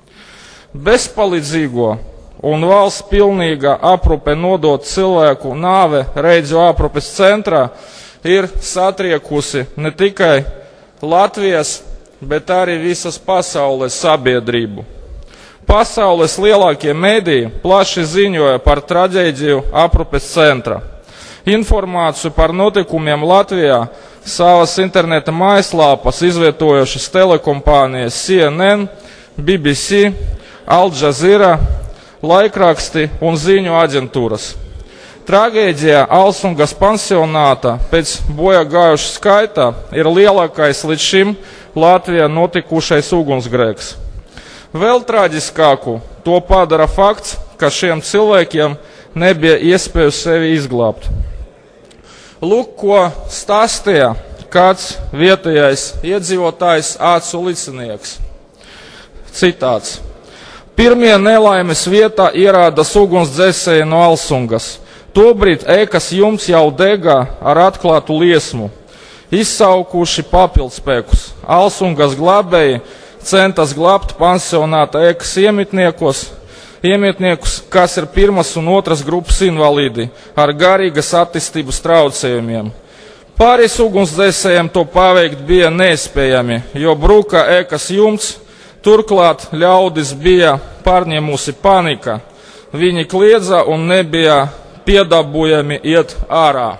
[SPEAKER 13] Bezpalīdzīgo un valsts pilnīga aprūpe nodot cilvēku nāve Reidzju aprūpes centrā ir satriekusi ne tikai Latvijas, bet arī visas pasaules sabiedrību. Pasaules lielākie mediji plaši ziņoja par traģēdiju aprūpes centra. Informāciju par notikumiem Latvijā savas interneta mājaslāpas izvietojušas telekompānijas C N N, B B C, Al Jazeera, laikraksti un ziņu aģentūras. Tragēdija Alsungas pansionāta pēc bojā gājušu skaitā ir lielākais līdz šim Latvijā notikušais ugunsgrēks. Vēl traģiskāku to padara fakts, ka šiem cilvēkiem nebija iespēju sevi izglābt. Lūk, ko stāstīja kāds vietējais iedzīvotājs acu licinieks. Citāts. Pirmie nelaimes vietā ierādas ugunsdzēsēji no Alsungas. Tobrīd ēkas jumts jau degā ar atklātu liesmu. Izsaukuši papildspēkus. Alsungas glābēji centas glābt pansionāta ēkas iemitniekos, iemitniekus, kas ir pirmas un otras grupas invalīdi ar garīgas attīstības traucējumiem. Pāris ugunsdzēsējiem to paveikt bija neiespējami, jo bruka ēkas jumts. Turklāt ļaudis bija pārņēmusi panika. Viņi kliedza un nebija piedabūjami iet ārā.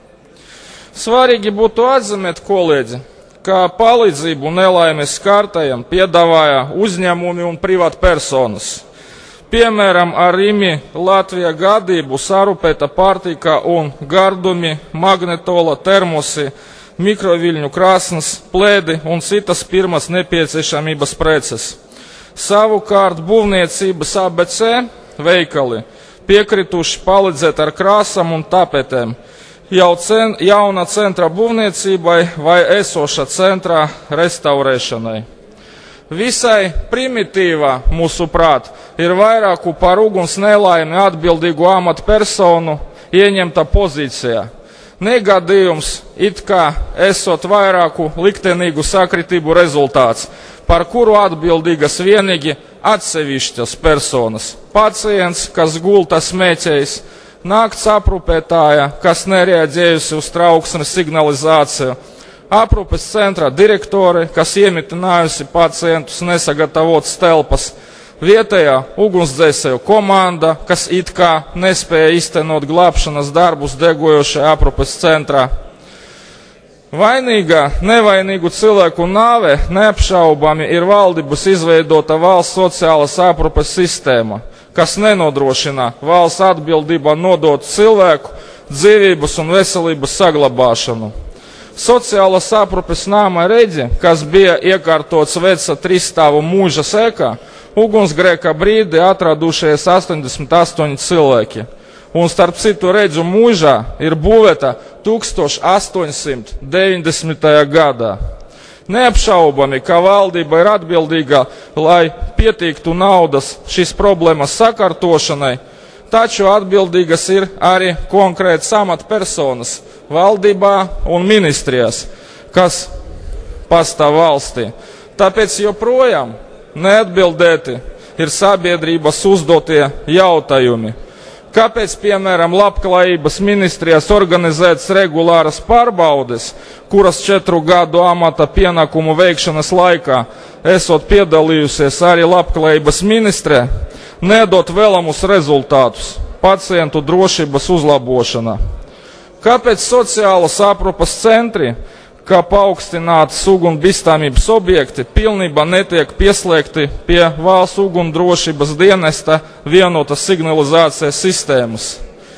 [SPEAKER 13] Svarīgi būtu atzīmēt, kolēģi, ka palīdzību nelaimes skartajiem piedāvāja uzņēmumi un privātpersonas. Piemēram, ar Rimi Latvijā gadību sarūpēta pārtika un gardumi, magnetola, termosi, mikroviļņu krāsnes, plēdi un citas pirmas nepieciešamības preces. Savukārt būvniecības A B C veikali piekrituši palīdzēt ar krāsam un tapetēm jau cen, jauna centra būvniecībai vai esoša centra restaurēšanai. Visai primitīvā, mūsuprāt, ir vairāku par uguns nelaimi atbildīgu amatpersonu ieņemta pozīcijā. Negadījums it kā esot vairāku liktenīgu sakritību rezultāts, par kuru atbildīgas vienīgi atsevišķas personas. Pacients, kas gulta smēķējis, nakts aprūpētāja, kas nereaģējusi uz trauksmes signalizāciju, aprūpes centra direktore, kas iemitinājusi pacientus nesagatavotas telpas, vietējā ugunsdzēsēju komanda, kas it kā nespēja iztenot glābšanas darbus degojošajā aprūpes centrā. Vainīgā, nevainīgu cilvēku nāve neapšaubami ir valdības izveidota valsts sociālas aprūpes sistēma, kas nenodrošina valsts atbildībā nodot cilvēku dzīvības un veselības saglabāšanu. Sociālas aprūpes nama Reģi, kas bija iekārtots veca trisstāvu mūža sēkā, ugunsgrēka brīdī atradušies astoņdesmit astoņi cilvēki. Un starp citu Reģu mūžā ir būvēta tūkstoš astoņsimt deviņdesmitajā gadā. Neapšaubami, ka valdība ir atbildīga, lai pietiktu naudas šīs problēmas sakārtošanai, taču atbildīgas ir arī konkrētas amatpersonas valdībā un ministrijās, kas pastāv valstī. Tāpēc joprojām neatbildēti ir sabiedrības uzdotie jautājumi. Kāpēc, piemēram, labklājības ministrijās organizētas regulāras pārbaudes, kuras četru gadu amata pienākumu veikšanas laikā esot piedalījusies arī labklājības ministrē, nedot vēlamus rezultātus pacientu drošības uzlabošanā? Kāpēc sociālas aprūpes centri, kā paaugstinātas ugunsbīstamības objekti, pilnībā netiek pieslēgti pie valsts ugunsdrošības dienesta vienotas signalizācijas sistēmas?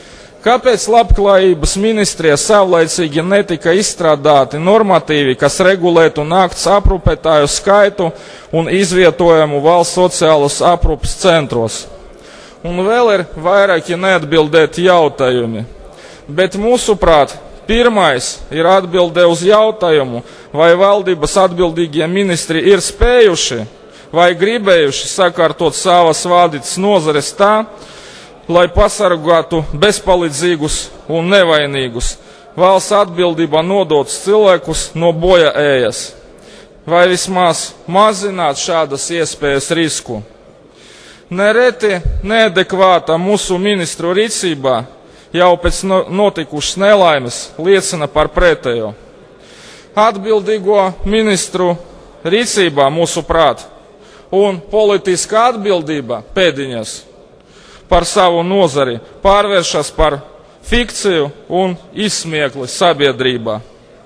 [SPEAKER 13] Kāpēc labklājības ministrijā savlaicīgi netika izstrādāti normatīvi, kas regulētu nakts aprūpētāju skaitu un izvietojumu valsts sociālas aprūpes centros? Un vēl ir vairāki neatbildēti jautājumi. Bet mūsuprāt, pirmais ir atbilde uz jautājumu, vai valdības atbildīgie ministri ir spējuši vai gribējuši sakārtot savas vadītas nozares tā, lai pasargātu bezpalīdzīgus un nevainīgus, valsts atbildībā nodotus cilvēkus no boja ējas, vai vismaz mazināt šādas iespējas risku. Nereti neadekvāta mūsu ministru rīcībā jau pēc notikušas nelaimes liecina par pretējo. Atbildīgo ministru rīcībā, mūsuprāt, un politiskā atbildība pēdiņas par savu nozari pārvēršas par fikciju un izsmiekli sabiedrībā.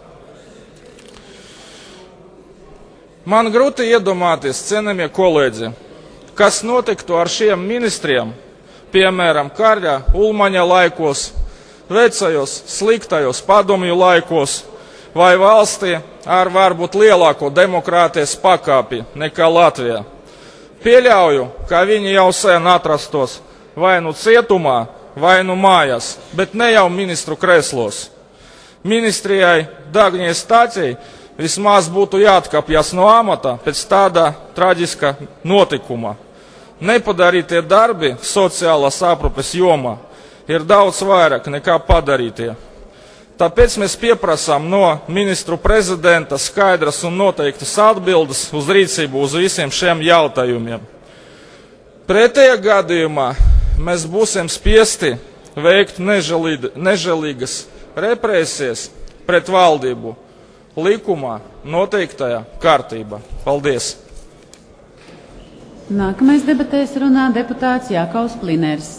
[SPEAKER 13] Man grūti iedomāties, cienījamie kolēģi, kas notiktu ar šiem ministriem, piemēram, Karļa Ulmaņa laikos, vecajos sliktajos padomju laikos, vai valstī ar varbūt lielāko demokrātijas pakāpi nekā Latvijā. Pieļauju, ka viņi jau sen atrastos vai nu cietumā, vai nu mājās, bet ne jau ministru kreslos. Ministrijai Dagnijai Stāķei vismaz būtu jāatkāpjas no amata pēc tāda traģiska notikuma. Nepadarītie darbi sociālās aprūpes jomā ir daudz vairāk nekā padarītie. Tāpēc mēs pieprasām no ministru prezidenta skaidras un noteiktas atbildes uz rīcību uz visiem šiem jautājumiem. Pretējā gadījumā mēs būsim spiesti veikt nežēlīg, nežēlīgas represijas pret valdību likumā noteiktajā kārtībā. Paldies!
[SPEAKER 1] Nākamais debatēs runā deputāts Jākaus Pliners.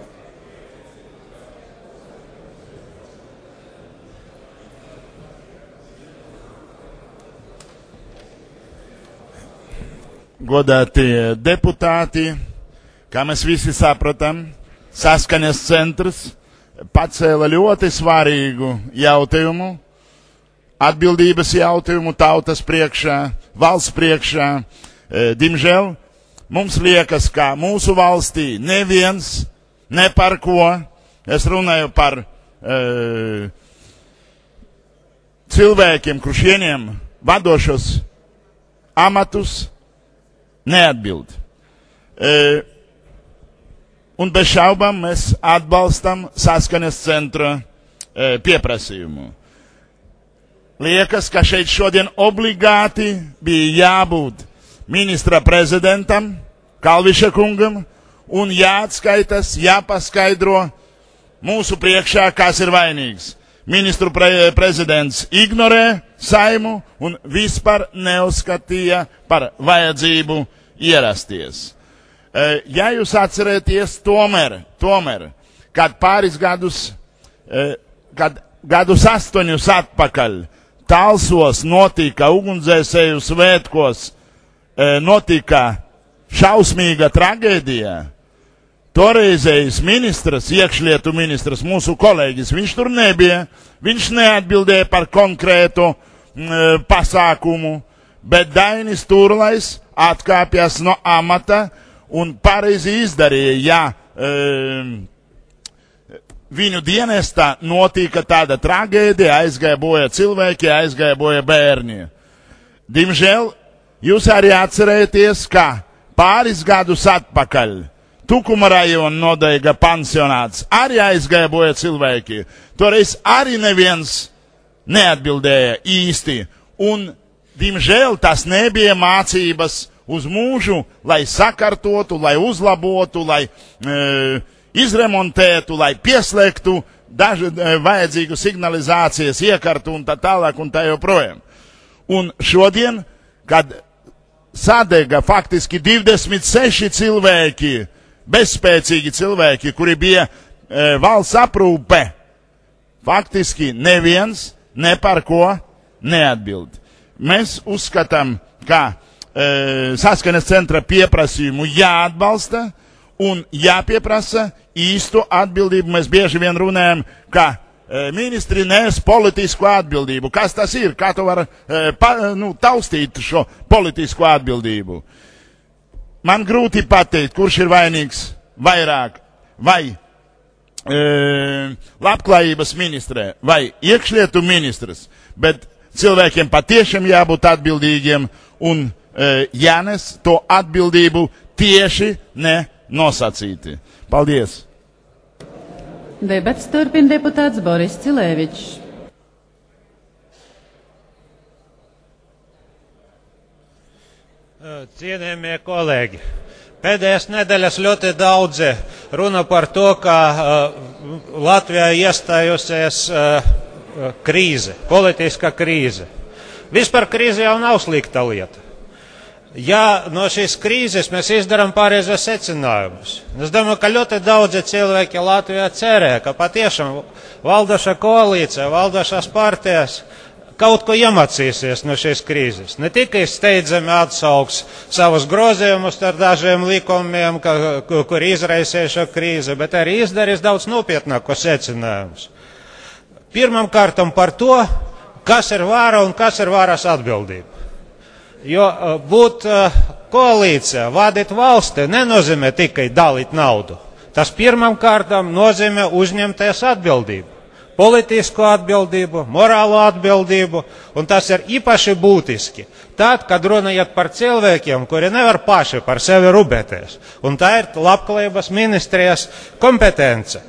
[SPEAKER 14] Godātie deputāti, kā mēs visi sapratam, Saskaņas centrs pacēla ļoti svarīgu jautājumu, atbildības jautājumu tautas priekšā, valsts priekšā. Diemžēl mums liekas, ka mūsu valstī neviens, ne par ko, es runāju par e, cilvēkiem, kurš ieņem vadošos amatus, neatbild. E, un bez šaubām mēs atbalstam Saskaņas centra e, pieprasījumu. Liekas, ka šeit šodien obligāti bija jābūt ministra prezidentam, Kalviša kungam, un jāatskaitas, jāpaskaidro mūsu priekšā, kas ir vainīgs. Ministru pre prezidents ignorē Saimu un vispār neuzskatīja par vajadzību ierasties. E, ja jūs atcerēties, tomēr, tomēr, kad pāris gadus, e, kad gadus astoņus atpakaļ Talsos notika ugunsdzēsēju svētkos, e, notika šausmīga tragēdija, toreizējais ministrs, iekšlietu ministrs, mūsu kolēģis, viņš tur nebija, viņš neatbildēja par konkrētu m, pasākumu, bet Dainis Turlais atkāpjas no amata un pareizi izdarīja, ja e, viņu dienestā notika tāda tragēdija, aizgāja bojā cilvēki, aizgāja bojā bērni. Diemžēl jūs arī atcerēties, ka pāris gadus atpakaļ Tukuma rajona Nodeiga pansionāts arī aizgāja bojā cilvēki. Toreiz arī neviens neatbildēja īsti. Un, diemžēl, tas nebija mācības uz mūžu, lai sakārtotu, lai uzlabotu, lai e, izremontētu, lai pieslēgtu dažu e, vajadzīgu signalizācijas iekartu un tā tālāk un tā joprojām. Un šodien, kad sadega faktiski divdesmit seši cilvēki, bezspēcīgi cilvēki, kuri bija e, valsts aprūpe, faktiski neviens ne par ko neatbild. Mēs uzskatām, ka e, Saskaņas centra pieprasījumu jāatbalsta un jāpieprasa īstu atbildību. Mēs bieži vien runājam, ka ministri nes politisku atbildību. Kas tas ir? Kā tu var pa, nu, taustīt šo politisku atbildību? Man grūti pateikt, kurš ir vainīgs vairāk. Vai e, labklājības ministrē, vai iekšlietu ministrs. Bet cilvēkiem patiešām jābūt atbildīgiem un e, jānes to atbildību tieši ne nosacīti. Paldies!
[SPEAKER 1] Debats turpina deputāts Boris Cilēvičs.
[SPEAKER 3] Cienījamie kolēģi, pēdējās nedēļas ļoti daudz runa par to, ka uh, Latvijā iestājusies uh, krīze, politiska krīze. Vispār krīze jau nav slikta lieta. Ja no šīs krīzes mēs izdarām pareizos secinājumus, es domāju, ka ļoti daudzi cilvēki Latvijā cerē, ka patiešām valdošā koalīcija, valdošās partijas kaut ko iemācīsies no šīs krīzes. Ne tikai steidzami atsauks savus grozījumus ar dažiem likumiem, ka, kur izraisīja šo krīzi, bet arī izdarīs daudz nopietnākos secinājumus. Pirmam kārtam par to, kas ir vara un kas ir varas atbildība. Jo būt koalīcijā, vadīt valsti, nenozīmē tikai dalīt naudu. Tas pirmam kārtam nozīmē uzņemties atbildību. Politisku atbildību, morālu atbildību, un tas ir īpaši būtiski. Tad, kad runājat par cilvēkiem, kuri nevar paši par sevi rūpēties, un tā ir labklājības ministrijas kompetence.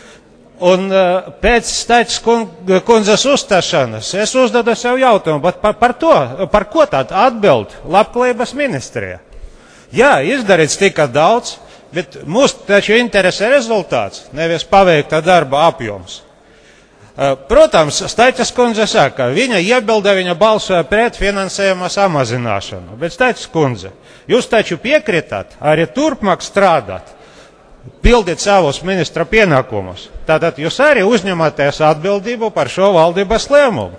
[SPEAKER 3] Un uh, pēc Staķis kundzes uzstāšanas es uzdodu sev jautājumu, bet par, par to, par ko tad atbild labklājības ministrija? Jā, izdarīts tika daudz, bet mūs taču interesē rezultāts, nevis paveikta darba apjoms. Uh, protams, Staķis kundze saka, viņa iebilda, viņa balsoja pret finansējuma samazināšanu, bet Staķis kundze, jūs taču piekritāt arī turpmāk strādāt, pildīt savus ministra pienākumus. Tātad jūs arī uzņematies atbildību par šo valdības lēmumu.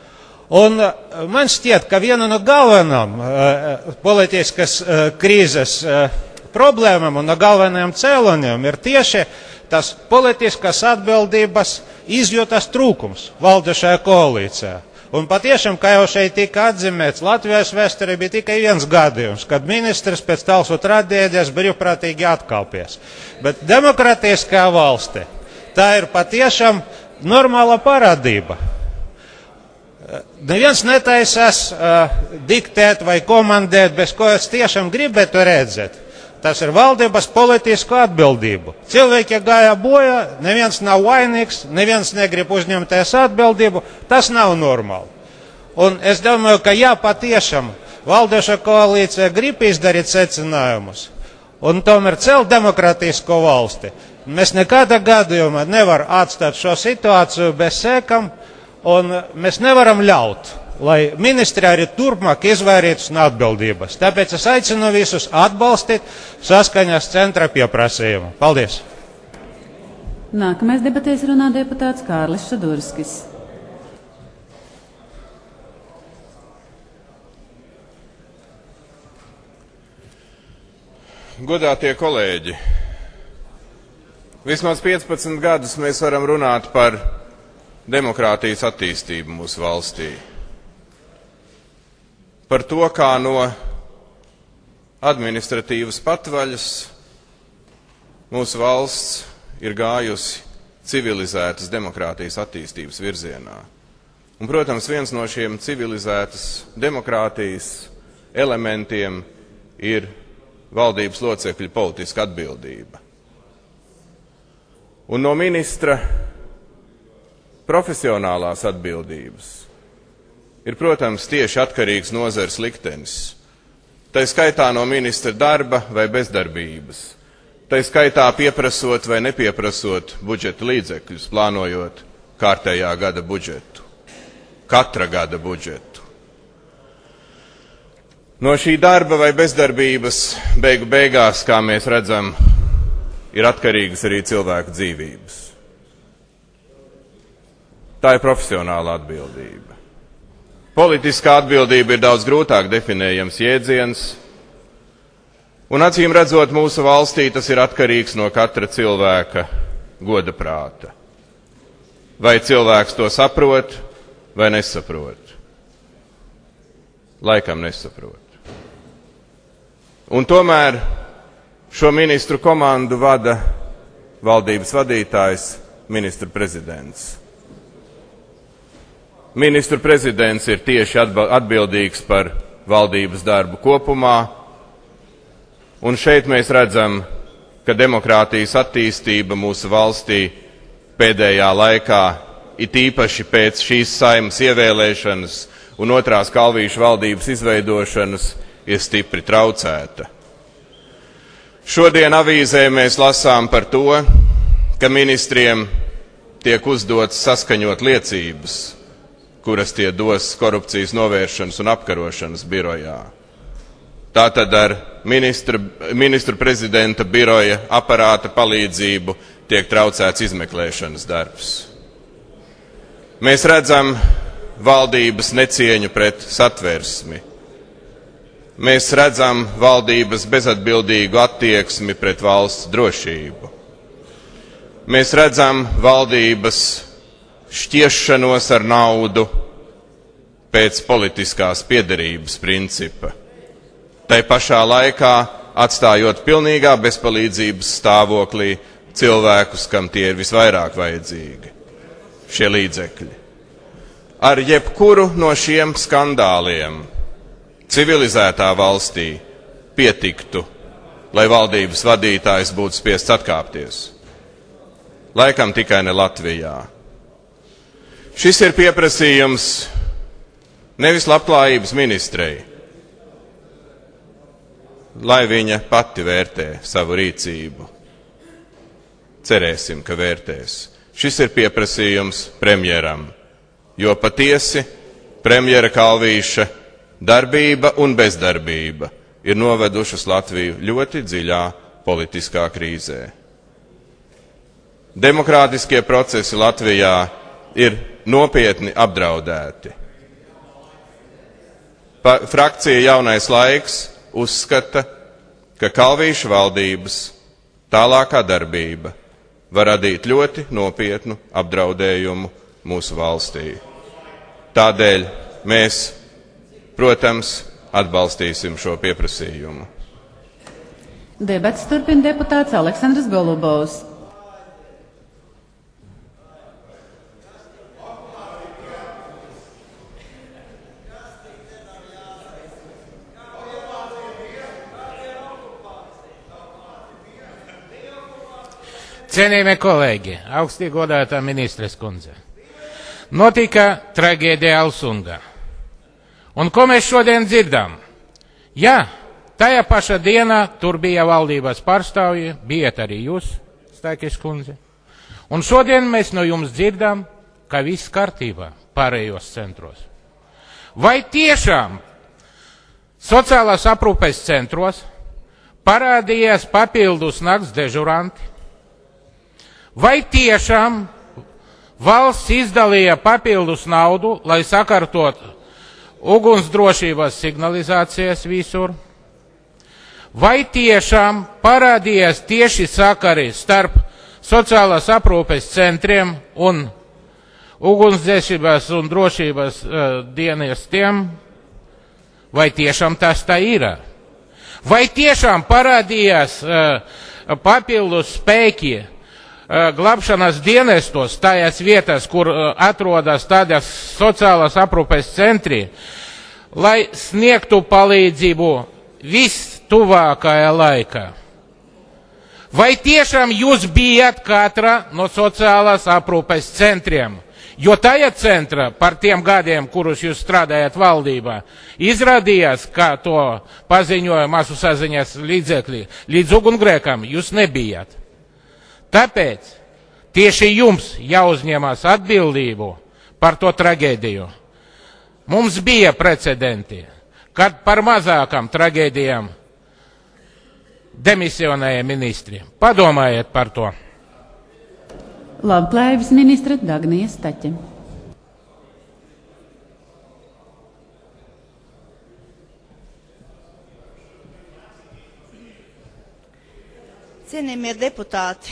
[SPEAKER 3] Un man šķiet, ka viena no galvenām uh, politiskas uh, krīzes uh, problēmām un no galvenajiem cēloņiem ir tieši tas politiskas atbildības izjūtas trūkums valdošajā koalīcijā. Un patiešām, kā jau šeit tika atzīmēts, Latvijas vēsturē bija tikai viens gadījums, kad ministrs pēc talsu tragēdijas brīvprātīgi atkāpies. Bet demokrātiskajā valstī tā ir patiešām normāla parādība. Neviens netaisās uh, diktēt vai komandēt, bez ko es tiešām gribētu redzēt. Tas ir valdības politisku atbildību. Cilvēki gāja bojā, neviens nav vainīgs, neviens negrib uzņemties atbildību, tas nav normāli. Un es domāju, ka jā, patiešām valdošā koalīcija grib izdarīt secinājumus un tomēr celt demokrātisko valsti. Mēs nekādā gadījumā nevar atstāt šo situāciju bez sekām, un mēs nevaram ļaut, lai ministri arī turpmāk izvairītos no atbildības. Tāpēc es aicinu visus atbalstīt Saskaņas centra pieprasījumu. Paldies!
[SPEAKER 1] Nākamais debatēs runā deputāts Kārlis Šadurskis.
[SPEAKER 4] Godātie kolēģi, vismaz piecpadsmit gadus mēs varam runāt par demokrātijas attīstību mūsu valstī. Par to, kā no administratīvas patvaļas mūsu valsts ir gājusi civilizētas demokrātijas attīstības virzienā. Un, protams, viens no šiem civilizētas demokrātijas elementiem ir valdības locekļu politiska atbildība. Un no ministra profesionālās atbildības ir, protams, tieši atkarīgs nozares liktenis. Tā skaitā no ministra darba vai bezdarbības. Tā skaitā pieprasot vai nepieprasot budžeta līdzekļus, plānojot kārtējā gada budžetu, katra gada budžetu. No šī darba vai bezdarbības beigu beigās, kā mēs redzam, ir atkarīgas arī cilvēku dzīvības. Tā ir profesionāla atbildība. Politiskā atbildība ir daudz grūtāk definējams jēdziens, Un acīm redzot, mūsu valstī tas ir atkarīgs no katra cilvēka goda prāta. Vai cilvēks to saprot vai nesaprot? Laikam nesaprot. Un tomēr šo ministru komandu vada valdības vadītājs, ministru prezidents. Ministru prezidents ir tieši atbildīgs par valdības darbu kopumā, un šeit mēs redzam, ka demokrātijas attīstība mūsu valstī pēdējā laikā, it īpaši pēc šīs Saeimas ievēlēšanas un otrās Kalvīša valdības izveidošanas, ir stipri traucēta. Šodien avīzē mēs lasām par to, ka ministriem tiek uzdots saskaņot liecības, kuras tie dos korupcijas novēršanas un apkarošanas birojā. Tātad ar ministra, ministru prezidenta biroja aparāta palīdzību tiek traucēts izmeklēšanas darbs. Mēs redzam valdības necieņu pret satversmi. Mēs redzam valdības bezatbildīgu attieksmi pret valsts drošību. Mēs redzam valdības šķiešanos ar naudu pēc politiskās piederības principa. Tai pašā laikā atstājot pilnīgā bezpalīdzības stāvoklī cilvēkus, kam tie ir visvairāk vajadzīgi, šie līdzekļi. Ar jebkuru no šiem skandāliem civilizētā valstī pietiktu, lai valdības vadītājs būtu spiests atkāpties. Laikam tikai ne Latvijā. Šis ir pieprasījums nevis labklājības ministrei, lai viņa pati vērtē savu rīcību. Cerēsim, ka vērtēs. Šis ir pieprasījums premjeram, jo patiesi premjera Kalvīša darbība un bezdarbība ir novedušas Latviju ļoti dziļā politiskā krīzē. Demokrātiskie procesi Latvijā ir nopietni apdraudēti. Pa, frakcija Jaunais laiks uzskata, ka Kalvīša valdības tālākā darbība var radīt ļoti nopietnu apdraudējumu mūsu valstī. Tādēļ mēs, protams, atbalstīsim šo pieprasījumu.
[SPEAKER 1] Debats turpina deputāts Aleksandrs Golubovs.
[SPEAKER 15] Cienījamie kolēģi, augstī godātā ministres kundze, notika traģēdija Alsungā. Un ko mēs šodien dzirdam? Jā, tajā pašā dienā tur bija valdības pārstāvji, bijat arī jūs, Staikis kundze. Un šodien mēs no jums dzirdam, ka viss kārtībā pārējos centros. Vai tiešām sociālās aprūpes centros parādījās papildus nakts dežuranti? Vai tiešām valsts izdalīja papildus naudu, lai sakārtot ugunsdrošības signalizācijas visur? Vai tiešām parādījās tieši sakari starp sociālās aprūpes centriem un ugunsdzēsības un drošības uh, dienestiem? Vai tiešām tas tā ir? Vai tiešām parādījās uh, papildus spēki glābšanas dienestos, tajās vietās, kur atrodas tādas sociālās aprūpes centri, lai sniegtu palīdzību vistuvākajā laikā? Vai tiešām jūs bijat katra no sociālās aprūpes centriem? Jo tajā centra par tiem gadiem, kurus jūs strādājat valdībā, izrādījās, kā to paziņoja masu saziņas līdzekļi, līdz ugunsgrēkam jūs nebijat. Tāpēc tieši jums jāuzņemās atbildību par to traģēdiju. Mums bija precedenti, kad par mazākām traģēdijām demisionēja ministri. Padomājiet par to.
[SPEAKER 1] Labklājības ministre Dagnija Staķe.
[SPEAKER 11] Cienījamie deputāti,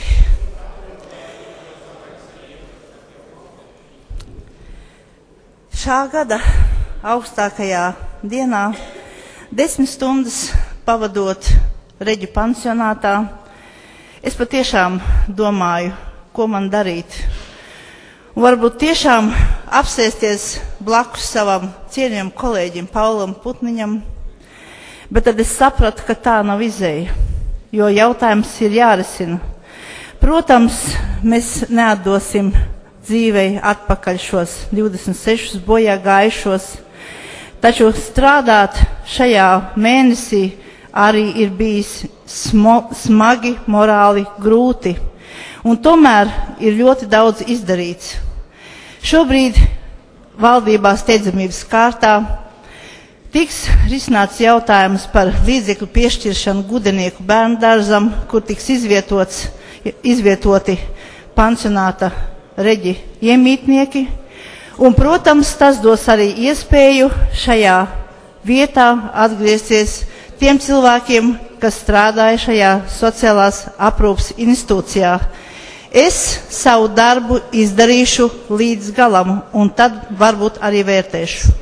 [SPEAKER 11] šā gada augstākajā dienā desmit stundas pavadot Reģu pansionātā, es patiešām domāju, ko man darīt. Un varbūt tiešām apsēsties blakus savam cienījamam kolēģim Paulam Putniņam, bet tad es sapratu, ka tā nav izēja, jo jautājums ir jārisina. Protams, mēs neatdosim dzīvei atpakaļ šos divdesmit sešus bojā gājušos, taču strādāt šajā mēnesī arī ir bijis smo, smagi, morāli grūti, un tomēr ir ļoti daudz izdarīts. Šobrīd valdībā steidzamības kārtā tiks risināts jautājums par līdzekļu piešķiršanu Gudenieku bērndārzam, kur tiks izvietots, izvietoti pansionāta Reģi iemītnieki. Un, protams, tas dos arī iespēju šajā vietā atgriezties tiem cilvēkiem, kas strādāja šajā sociālās aprūpes institūcijā. Es savu darbu izdarīšu līdz galam, un tad varbūt arī vērtēšu.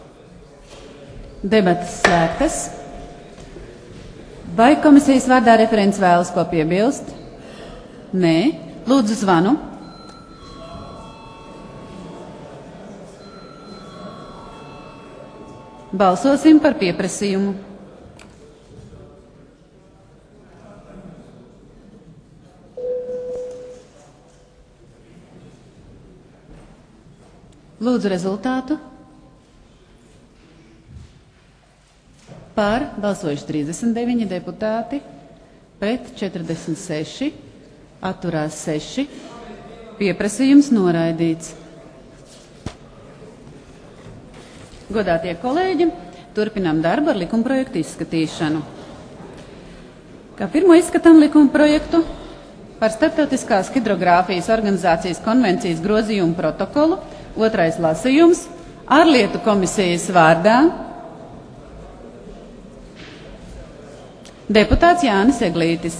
[SPEAKER 1] Debates slēgtas. Vai komisijas vārdā referents vēlas ko piebilst? Nē. Lūdzu zvanu. Balsosim par pieprasījumu. Lūdzu rezultātu. Par balsojuši trīsdesmit deviņi deputāti, pret četrdesmit seši, atturās seši. Pieprasījums noraidīts. Godātie kolēģi, turpinām darbu ar likumprojektu izskatīšanu. Kā pirmo izskatām likumprojektu par Starptautiskās hidrogrāfijas organizācijas konvencijas grozījumu protokolu, otrais lasījums, ārlietu komisijas vārdā. Deputāts Jānis Eglītis.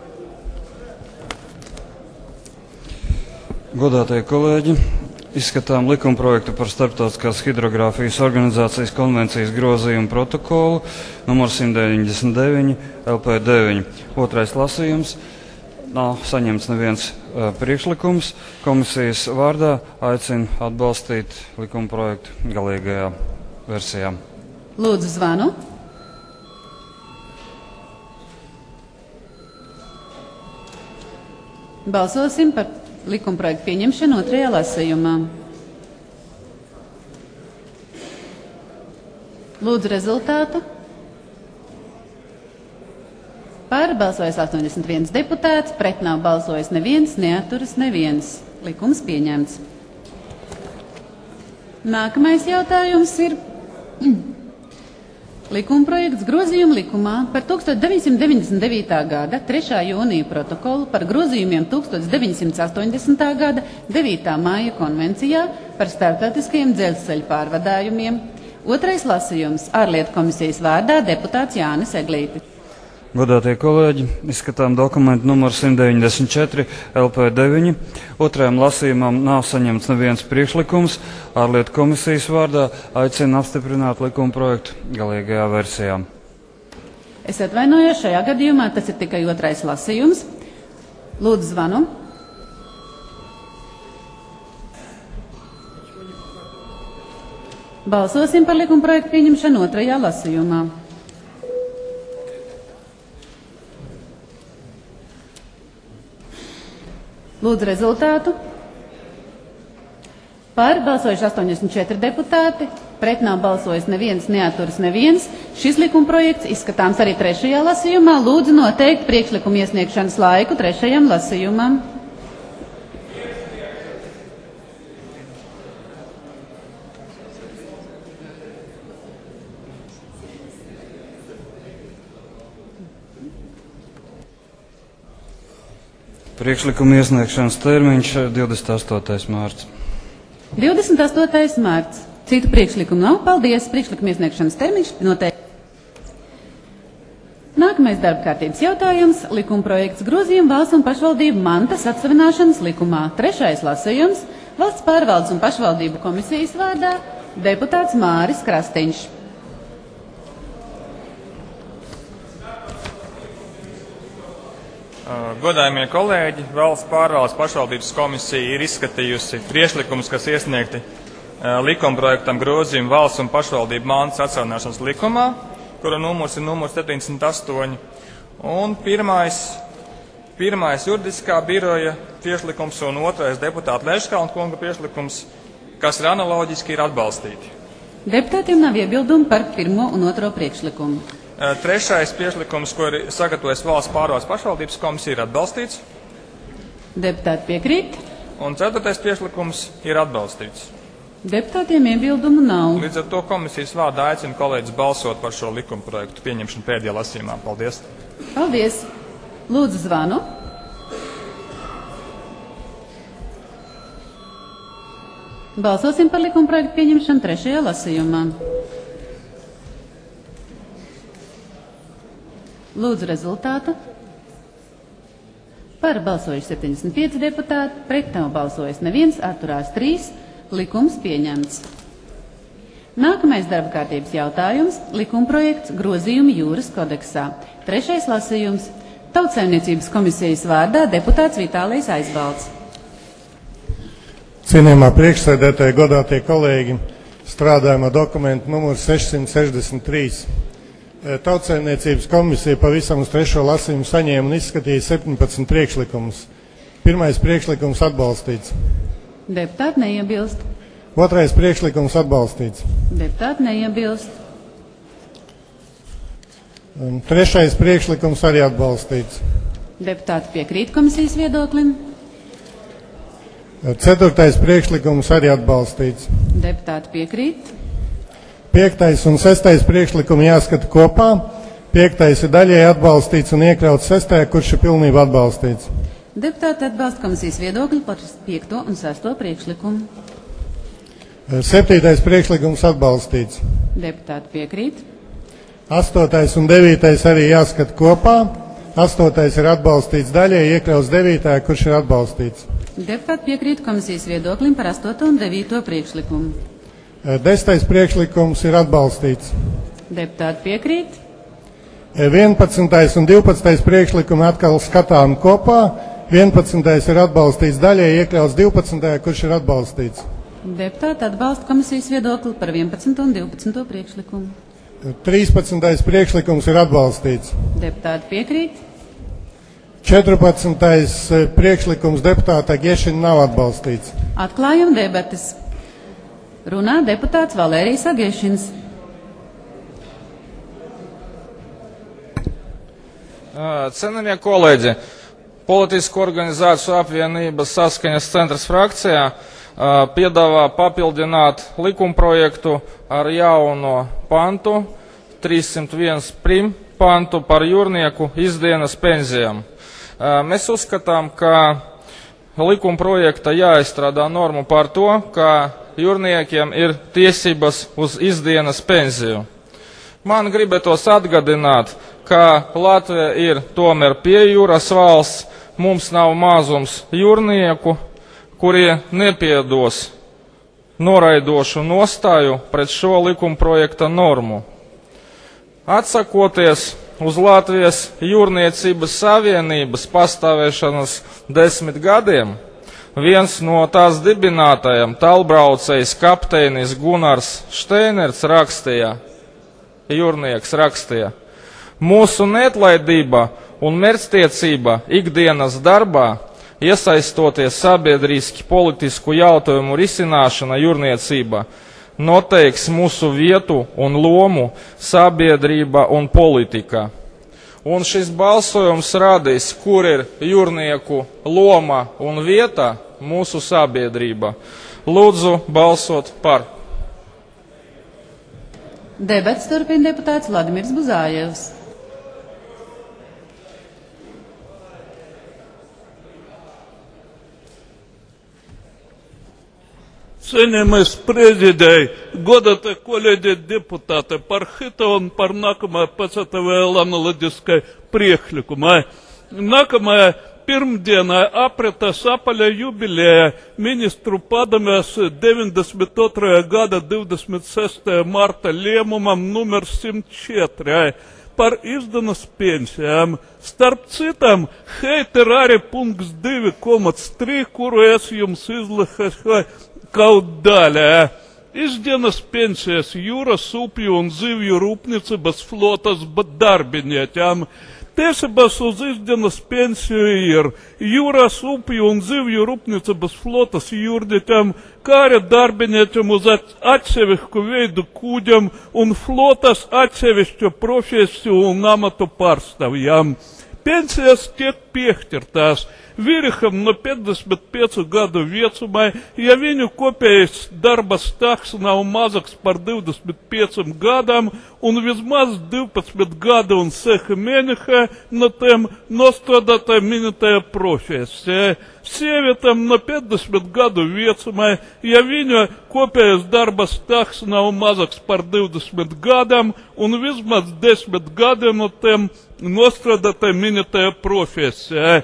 [SPEAKER 16] Godātie kolēģi, izskatām likumprojektu par Starptautiskās hidrogrāfijas organizācijas konvencijas grozījumu protokolu numur simt deviņdesmit deviņi L P deviņi. Otrais lasījums. Nav saņemts neviens uh, priekšlikums. Komisijas vārdā aicina atbalstīt likumprojektu galīgajā versijā.
[SPEAKER 1] Lūdzu zvanu. Balsosim par likumprojektu pieņemšanu otrajā lasījumā. Lūdzu rezultātu. Par balsojas astoņdesmit viens deputāts, pret nav balsojis neviens, neaturas neviens. Likums pieņemts. Nākamais jautājums ir likumprojekts grozījuma likumā par tūkstoš deviņsimt deviņdesmit devītā gada trešā jūnija protokolu par grozījumiem tūkstoš deviņsimt astoņdesmitā gada devītā māja konvencijā par starptautiskajiem dzelzceļa pārvadājumiem. Otrais lasījums ārlietu komisijas vārdā deputāts Jānis Eglītis.
[SPEAKER 16] Godātie kolēģi, izskatām dokumentu numur simt deviņdesmit četri L P deviņi. Otrajam lasījumam nav saņemts neviens priekšlikums. Ārlietu komisijas vārdā aicina apstiprināt likuma projektu galīgajā versijā.
[SPEAKER 1] Es atvainojos, šajā gadījumā tas ir tikai otrais lasījums. Lūdzu zvanu. Balsosim par likuma projektu pieņemšanu otrajā lasījumā. Lūdzu rezultātu. Par balsojuši astoņdesmit četri deputāti, pret nav balsojis neviens, neaturas neviens. Šis likumprojekts izskatāms arī trešajā lasījumā. Lūdzu noteikt priekšlikumu iesniegšanas laiku trešajam lasījumam.
[SPEAKER 16] Priekšlikuma iesniegšanas termiņš divdesmit astotais mārts.
[SPEAKER 1] divdesmit astotais mārts. Citu priekšlikumu nav. Paldies. Priekšlikuma iesniegšanas termiņš noteikti. Nākamais Nākamais darba kārtības jautājums - likumprojekts grozījuma valsts un pašvaldību mantas atsavināšanas likumā. Trešais lasījums - Valsts pārvaldes un pašvaldību komisijas vārdā deputāts Māris Krastiņš.
[SPEAKER 17] Godājumie kolēģi, Valsts pārvaldes pašvaldības komisija ir izskatījusi priekšlikumus, kas iesniegti likumprojektam grozījumu valsts un pašvaldību mantas atsavināšanas likumā, kura numurs ir numurs septiņdesmit astoņi. Un pirmais, pirmais juridiskā biroja priekšlikums un otrais deputāta Leškalna kunga priekšlikums, kas ir analoģiski, ir atbalstīti.
[SPEAKER 1] Deputātiem nav iebildumu par pirmo un otro priekšlikumu.
[SPEAKER 17] Trešais priekšlikums, ko ir sagatavojis Valsts pārvaldes pašvaldības komisija, ir atbalstīts.
[SPEAKER 1] Deputāti piekrīt.
[SPEAKER 17] Un ceturtais priekšlikums ir atbalstīts.
[SPEAKER 1] Deputātiem iebildumu nav.
[SPEAKER 17] Līdz ar to komisijas vārdā aicinu kolēģis balsot par šo likuma projektu pieņemšanu pēdējā lasījumā. Paldies.
[SPEAKER 1] Paldies. Lūdzu zvanu. Balsosim par likuma projektu pieņemšanu trešajā lasījumā. Lūdzu rezultātu. Par balsojuši septiņdesmit pieci deputāti, pret nav balsojis neviens, atturās trīs. Likums pieņemts. Nākamais darba kārtības jautājums - likumprojekts grozījumi jūras kodeksā. Trešais lasījums - Tautsaimniecības komisijas vārdā deputāts Vitālijs Aizbalds.
[SPEAKER 18] Cienījamā priekšsēdētāja, godātie kolēģi, strādājam ar dokumentu numuru sešsimt sešdesmit trīs. Tautsaimniecības komisija pavisam uz trešo lasījumu saņēma un izskatīja septiņpadsmit priekšlikumus. Pirmais priekšlikums atbalstīts.
[SPEAKER 1] Deputāti neiebilst.
[SPEAKER 18] Otrais priekšlikums atbalstīts.
[SPEAKER 1] Deputāti neiebilst.
[SPEAKER 18] Un trešais priekšlikums arī atbalstīts.
[SPEAKER 1] Deputāti piekrīt komisijas viedoklim.
[SPEAKER 18] Ceturtais priekšlikums arī atbalstīts.
[SPEAKER 1] Deputāti piekrīt.
[SPEAKER 18] Piektais un sestais priekšlikumi jāskata kopā. Piektais ir daļēji atbalstīts un iekļauts sestajā, kurš ir pilnībā atbalstīts.
[SPEAKER 1] Deputāti atbalsta komisijas viedokli par piekto un sesto priekšlikumu.
[SPEAKER 18] Septītais priekšlikums atbalstīts.
[SPEAKER 1] Deputāti piekrīt.
[SPEAKER 18] Astotais un devītais arī jāskata kopā. Astotais ir atbalstīts daļēji, iekļauts devītajā, kurš ir atbalstīts.
[SPEAKER 1] Deputāti piekrīt komisijas viedoklim par astoto un devīto priekšlikumu.
[SPEAKER 18] Desmitais priekšlikums ir atbalstīts.
[SPEAKER 1] Deputāti piekrīt.
[SPEAKER 18] vienpadsmitais un divpadsmitais priekšlikumi atkal skatām kopā. vienpadsmitais ir atbalstīts daļēji, iekļauts divpadsmitajā, kurš ir atbalstīts.
[SPEAKER 1] Deputāti atbalsta komisijas viedokli par vienpadsmito un divpadsmito priekšlikumu.
[SPEAKER 18] trīspadsmitais priekšlikums ir atbalstīts.
[SPEAKER 1] Deputāti piekrīt.
[SPEAKER 18] četrpadsmitais priekšlikums deputāta Gešina nav atbalstīts.
[SPEAKER 1] Atklājam debates. Runā deputāts Valērijas Agešins.
[SPEAKER 13] Cienījamie kolēģi, Politisku organizāciju apvienības Saskaņas centrs frakcijā piedāvā papildināt likumprojektu ar jauno pantu, trīssimt viens prim pantu par jūrnieku izdienas pensijām. Mēs uzskatām, ka likumprojekta jāizstrādā normu par to, ka jūrniekiem ir tiesības uz izdienas pensiju. Man gribētos atgādināt, ka Latvija ir tomēr pie jūras valsts, mums nav mazums jūrnieku, kuri nepiedos noraidošu nostāju pret šo likumprojekta normu. Atsakoties uz Latvijas jūrniecības savienības pastāvēšanas desmit gadiem, viens no tās dibinātājiem, tālbraucējs kapteinis Gunārs Šteinerts rakstīja, jūrnieks rakstīja, mūsu neatlaidība un mērķtiecība ikdienas darbā, iesaistoties sabiedriski politisku jautājumu risināšana jūrniecība, noteiks mūsu vietu un lomu sabiedrība un politika. Un šis balsojums rādīs, kur ir jūrnieku loma un vieta mūsu sabiedrība. Lūdzu balsot par.
[SPEAKER 1] Debats turpina deputāts Vladimirs Buzājevs.
[SPEAKER 5] Cienījamais prezidēji, godātie kolēģi deputāti, par hita un par nākamā pacatavēl analītiskai priekšlikumai. Nākamajā pirmdienā apritas apaļa jubilēja ministru padomēs deviņdesmit otrā gada divdesmit sestā marta lēmumam numur simt četri par izdanas pensijām. Starp citam, heit ir arī punkts divi komats trīs, kuru es jums izlašu kaut daļā. Izdanas pensijas jūras, upju un zivju rūpniecības flotas darbiniekiem. Tiesības uz izdanas pensiju ir jūras, upju un zivju rūpniecības flotas jūrniekiem, kā arī darbiniekiem uz atsevišķu veidu kuģiem un flotas atsevišķu profesiju un amatu pārstāvjiem. Pensijas tiek piešķirtās vīriham no piecdesmit piecu gadu vecumai, ja viņu kopējais darba stāsts nav mazāks par divdesmit pieciem gadam un vismaz divpadsmit gadi un seši mēneši no tiem nostādātā minētajā profesijā. Sievietam no piecdesmit gadu vecumai, ja viņa kopējais darba stāsts nav mazāks par divdesmit gadam un vismaz desmit gadi no tiem nostādātā minētajā profesijā.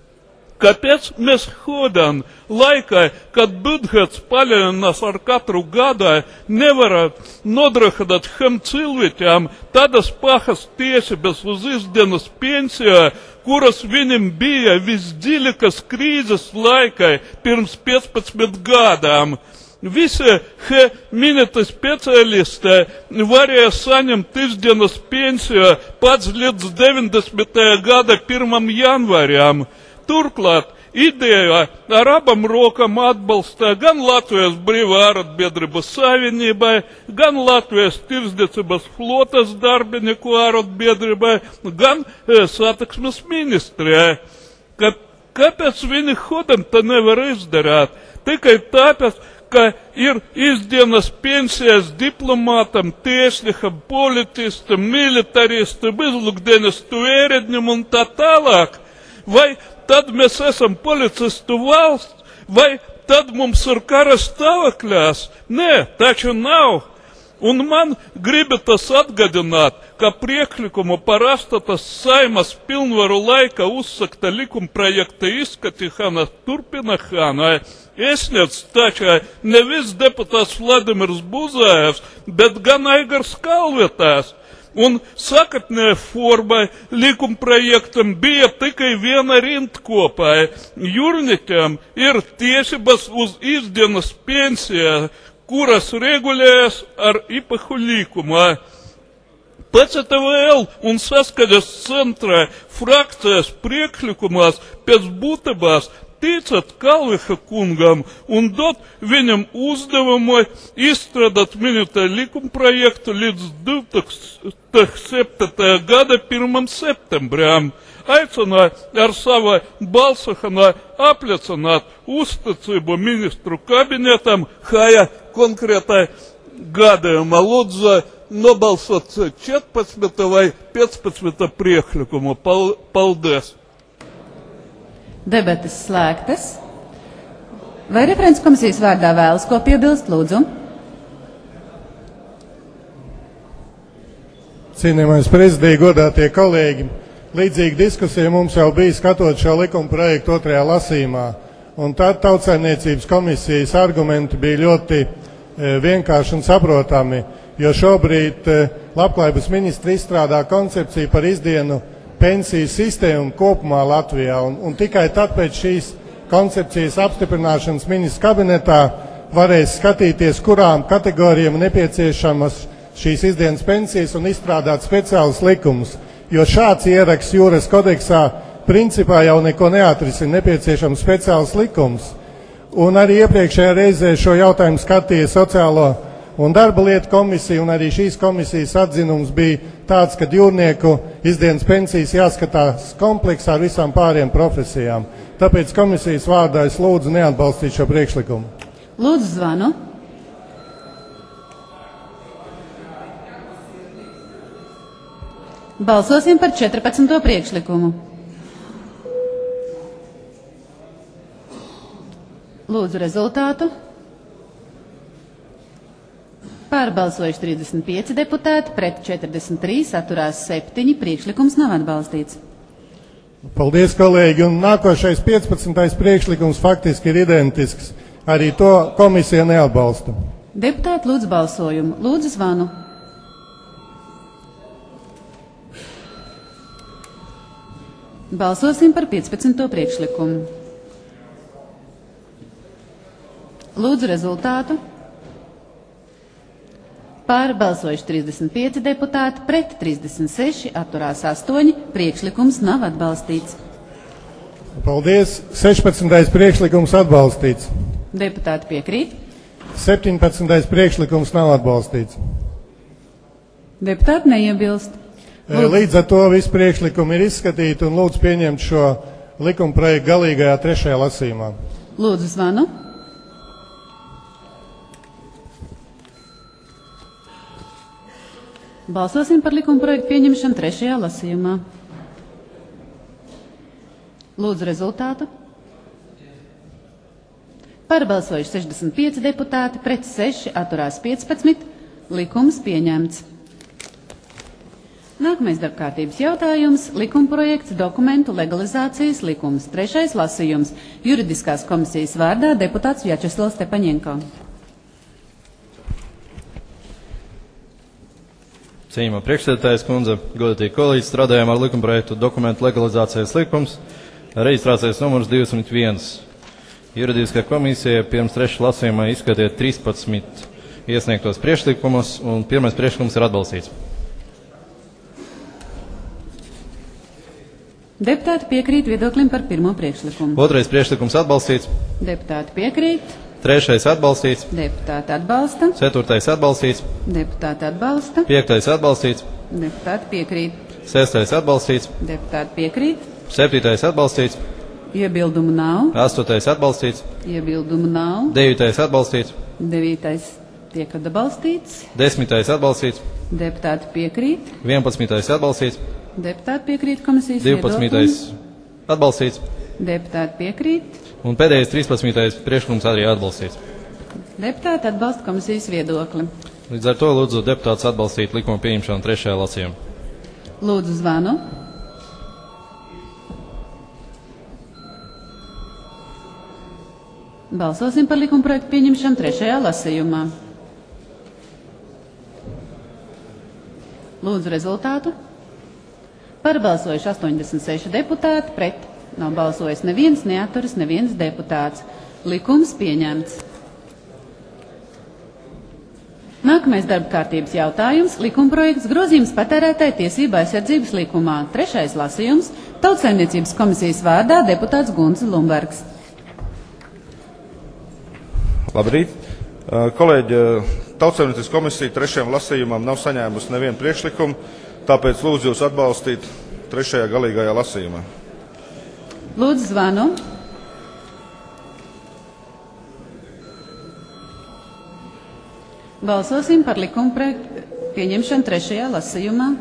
[SPEAKER 5] Kāpēc mēs hodam laikā, kad budžets palielinās ar katru gadu, nevaram nodrošināt šiem cilvēkiem tādas pašas tiesības uz izdanas pensiju, kuras viņam bija visdziļākās krīzes laikā pirms piecpadsmit gadām? Visi šie minēti speciālisti varēja saņemt izdanas pensiju pats līdz deviņdesmitajā gada pirmajam janvārim. Turklāt ideja ar abām rokām atbalsta gan Latvijas Brīvā arotbiedrības savienībai, gan Latvijas tirdzniecības flotas darbinieku arotbiedrībai, gan satiksmes ministrijai. Ka, kāpēc viņi hodam to nevar izdarīt? Tikai tāpēc, ka ir izdanas pensijas diplomātam, tiesnikam, politistam, militaristam, izlūkdienestu ierēdņiem un tā tālāk. Vai tad mēs esam policistu valsts, vai tad mums ir kara stāvokļās? Nē, taču nav. Un man gribatas atgādināt, ka priekšlikumu par astotas Saimas pilnvaru laika uzsakta likumprojekta izskatīšana turpināšana iesniedz taču nevis deputāts Vladimirs Buzājevs, bet gan Aigars Kalvetājs. Un sakatnē formai likumprojektam bija tikai viena rindkopai. Jūrniekiem ir tiesības uz izdanas pensiju, kuras regulējas ar īpašu likumu. PCTVL un Saskaņas centra frakcijas priekšlikumās pēc būtības ticat Kalveha kungam un dot viņam uzdevumu izstrādāt minēto likumprojektu līdz divtūkstoš septītā gada pirmajam septembrim. Aicināja ar savu balsošanu apliecināt uzticību ministru kabinetam, kāja konkrētai gadījumā lūdzu nobalsot četrpadsmit vai piecpadsmit priekšlikumu. Paldies!
[SPEAKER 1] Debates slēgtas. Vai referents komisijas vārdā vēlas ko piebilst, lūdzu?
[SPEAKER 18] Cienījamais prezidija, godātie kolēģi, līdzīga diskusija mums jau bija skatot šo likuma projektu otrajā lasījumā, un tad Tautsaimniecības komisijas argumenti bija ļoti e, vienkārši un saprotami, jo šobrīd e, Labklājības ministri izstrādā koncepciju par izdienu pensiju sistēmu kopumā Latvijā, un, un tikai tad pēc šīs koncepcijas apstiprināšanas ministrs kabinetā varēs skatīties, kurām kategorijām nepieciešamas šīs izdienas pensijas un izstrādāt speciālus likumus, jo šāds ieraksts jūras kodeksā principā jau neko neatrisina, nepieciešams speciāls likums. Un arī iepriekšējā reizē šo jautājumu skatīja Sociālo un darba lietu komisija, un arī šīs komisijas atzinums bija tāds, ka jūrnieku izdienas pensijas jāskatās kompleksā ar visām pāriem profesijām. Tāpēc komisijas vārdā es lūdzu neatbalstīt šo priekšlikumu.
[SPEAKER 1] Lūdzu zvanu. Balsosim par četrpadsmito priekšlikumu. Lūdzu rezultātu. Par balsojuši trīsdesmit pieci deputāti, pret četrdesmit trīs, atturās septiņi. Priekšlikums nav atbalstīts.
[SPEAKER 18] Paldies, kolēģi. Un nākošais piecpadsmitais priekšlikums faktiski ir identisks. Arī to komisija neatbalsta.
[SPEAKER 1] Deputāti lūdzu balsojumu. Lūdzu zvanu. Balsosim par piecpadsmito priekšlikumu. Lūdzu rezultātu. Par balsojuši trīsdesmit pieci deputāti, pret trīsdesmit seši, atturās astoņi. Priekšlikums nav atbalstīts.
[SPEAKER 18] Paldies. sešpadsmitais priekšlikums atbalstīts.
[SPEAKER 1] Deputāti piekrīt.
[SPEAKER 18] septiņpadsmitais priekšlikums nav atbalstīts.
[SPEAKER 1] Deputāti neiebilst.
[SPEAKER 18] Lūdzu. Līdz ar to visi priekšlikumi ir izskatīti un lūdzu pieņemt šo likuma projektu galīgajā trešajā lasījumā.
[SPEAKER 1] Lūdzu zvanu. Balsosim par likuma projektu pieņemšanu trešajā lasījumā. Lūdzu rezultātu. Par balsojuši sešdesmit pieci deputāti, pret seši, atturās piecpadsmit. Likums pieņemts. Nākamais darbkārtības jautājums - likuma projekts dokumentu legalizācijas likums. Trešais lasījums - juridiskās komisijas vārdā deputāts Vjačeslavs Stepaņenko.
[SPEAKER 19] Cienījamā priekšsēdētājas kundze, godātie kolēģi, strādājām ar likumprojektu dokumentu legalizācijas likums, reģistrācijas numurs divdesmit viens. Juridiskā komisija pirms trešā lasījumā izskatīja trīspadsmit iesniegtos priekšlikumus, un pirmais priekšlikums ir atbalstīts.
[SPEAKER 1] Deputāti piekrīt viedoklim par pirmo priekšlikumu.
[SPEAKER 19] Otrais priekšlikums atbalstīts.
[SPEAKER 1] Deputāti piekrīt.
[SPEAKER 19] Trešais atbalstīts.
[SPEAKER 1] Deputāti atbalsta.
[SPEAKER 19] Ceturtais atbalstīts.
[SPEAKER 1] Deputāti atbalsta.
[SPEAKER 19] Piektais atbalstīts.
[SPEAKER 1] Deputāti piekrīt.
[SPEAKER 19] Sestais atbalstīts.
[SPEAKER 1] Deputāti piekrīt.
[SPEAKER 19] Septītais atbalstīts.
[SPEAKER 1] Iebildumu nav.
[SPEAKER 19] Astotais atbalstīts.
[SPEAKER 1] Iebildumu nav.
[SPEAKER 19] Devītais atbalstīts.
[SPEAKER 1] Devītais tiek atbalstīts.
[SPEAKER 19] Desmitais atbalstīts.
[SPEAKER 1] Deputāti piekrīt.
[SPEAKER 19] Vienpadsmitais atbalstīts.
[SPEAKER 1] Deputāti piekrīt komisijas
[SPEAKER 19] Divpadsmitais atbalstīts.
[SPEAKER 1] Deputāti piekrīt.
[SPEAKER 19] Un pēdējais trīspadsmitais priekšlikums arī atbalstīts.
[SPEAKER 1] Deputāti atbalsta komisijas viedokli.
[SPEAKER 19] Līdz ar to lūdzu deputātus atbalstīt likuma pieņemšanu trešajā lasījumā.
[SPEAKER 1] Lūdzu zvanu. Balsosim par likuma projektu pieņemšanu trešajā lasījumā. Lūdzu rezultātu. Par balsojuši astoņdesmit seši deputāti, pret nav balsojis neviens, neaturas neviens deputāts. Likums pieņemts. Nākamais darba kārtības jautājums - likumprojekts grozījums patērētāju tiesību aizsardzības likumā. Trešais lasījums - Tautsaimniecības komisijas vārdā deputāts Gunts Lumbergs.
[SPEAKER 10] Labrīt. Kolēģi, Tautsaimniecības komisija trešajam lasījumam nav saņēmusi nevienu priekšlikumu, tāpēc lūdzu jūs atbalstīt trešajā galīgajā lasījumā.
[SPEAKER 1] Lūdzu zvanu. Balsosim par likuma projektu pieņemšanu trešajā lasījumā.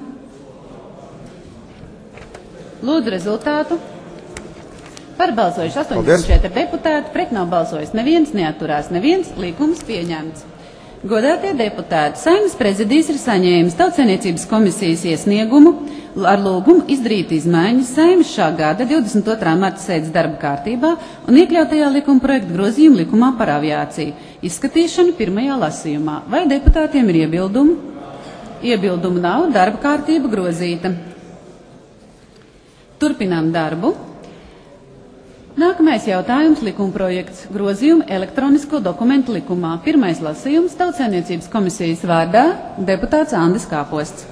[SPEAKER 1] Lūdzu rezultātu. Par balsojuši astoņdesmit četri deputāti, pret nav balsojis neviens, neatturās neviens, likums pieņemts. Godātie deputāti, Saeimas prezidijs ir saņēmis Tautsaimniecības komisijas iesniegumu ar lūgumu izdarīt izmaiņas Saeimas šā gada divdesmit otrā marta sēdes darba kārtībā un iekļautajā likuma projekta grozījuma likumā par aviāciju. Izskatīšanu pirmajā lasījumā. Vai deputātiem ir iebildumi? Iebildumu nav, darba kārtība grozīta. Turpinām darbu. Nākamais jautājums - likumprojekts grozījumu elektronisko dokumentu likumā. Pirmais lasījums - Tautsaimniecības komisijas vārdā deputāts Andis Kāposts.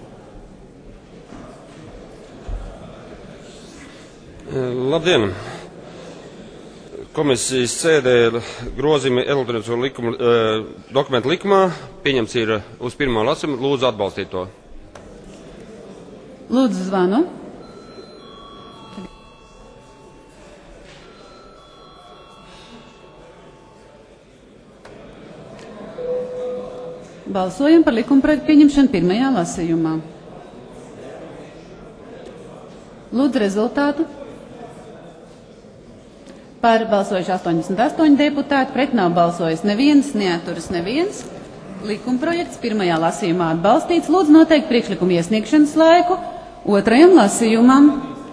[SPEAKER 20] Labdien! Komisijas sēdē grozījumi elektronisko likumu, eh, dokumentu likumā pieņemts ir uz pirmā lasījuma. Lūdzu atbalstīt to.
[SPEAKER 1] Lūdzu zvanu. Balsojam par likumprojektu pieņemšanu pirmajā lasījumā. Lūdzu rezultātu. Par balsojuši astoņdesmit astoņi deputāti, pret nav balsojis neviens, neaturas neviens. Likumprojekts pirmajā lasījumā atbalstīts. Lūdzu noteikt priekšlikumu iesniegšanas laiku otrajam lasījumam.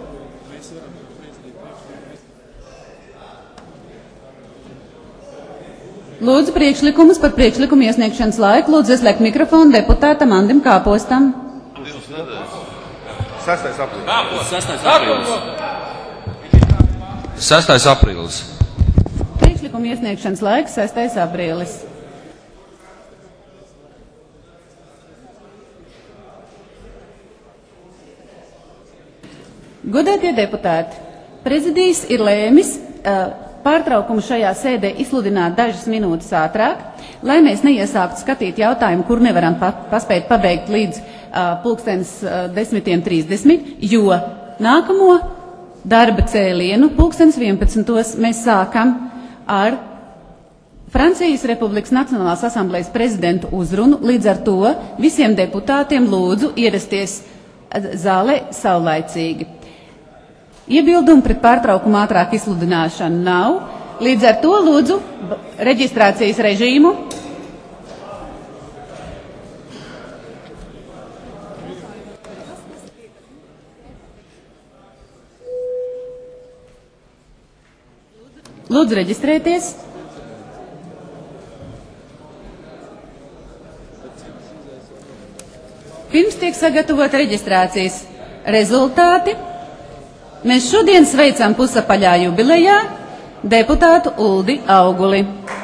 [SPEAKER 1] Lūdzu priekšlikumus par priekšlikumu iesniegšanas laiku. Lūdzu ieslēgt mikrofonu deputātam Andim Kāpostam.
[SPEAKER 4] sestais aprīlis.
[SPEAKER 21] sestais aprīlis.
[SPEAKER 1] Priekšlikumu iesniegšanas laiks sestais aprīlis. Godātie deputāti, prezidijs ir lēmis uh, pārtraukumu šajā sēdē izsludināt dažas minūtes ātrāk, lai mēs neiesāktu skatīt jautājumu, kur nevaram pa paspēt pabeigt līdz uh, pulkstens uh, desmitiem trīsdesmit, jo nākamo darba cēlienu pulkstens vienpadsmitos mēs sākam ar Francijas Republikas Nacionālās asamblejas prezidentu uzrunu, līdz ar to visiem deputātiem lūdzu ierasties zālē saulaicīgi. Iebildumu pret pārtraukumu ātrāk izsludināšanu nav, līdz ar to lūdzu reģistrācijas režīmu. Lūdzu reģistrēties. Pirms tiek sagatavota reģistrācijas rezultāti, mēs šodien sveicam pusapaļā jubilejā deputātu Uldi Auguli.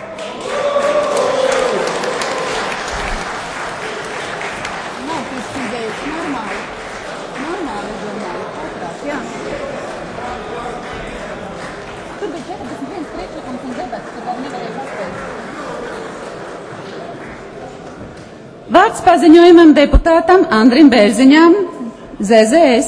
[SPEAKER 1] Vārds paziņojumam deputātam Andrim Bērziņam, Z Z S.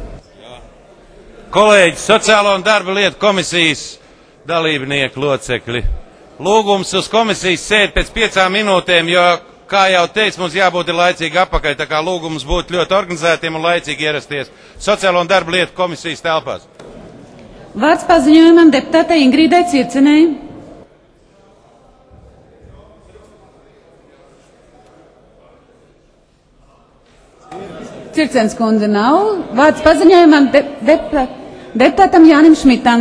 [SPEAKER 22] Kolēģi, Sociālo un darba lietu komisijas dalībnieku locekļi. Lūgums uz komisijas sēdi pēc piecām minūtēm, jo, kā jau teicu, mums jābūt laicīgi apakaļ, tā kā lūgums būtu ļoti organizētiem un laicīgi ierasties Sociālo un darba lietu komisijas telpās.
[SPEAKER 1] Vārds paziņojumam deputātei Ingrīdai Circenei. Circens kundze nav. Vārds paziņojumam de, de, deputātam Jānim Šmitam.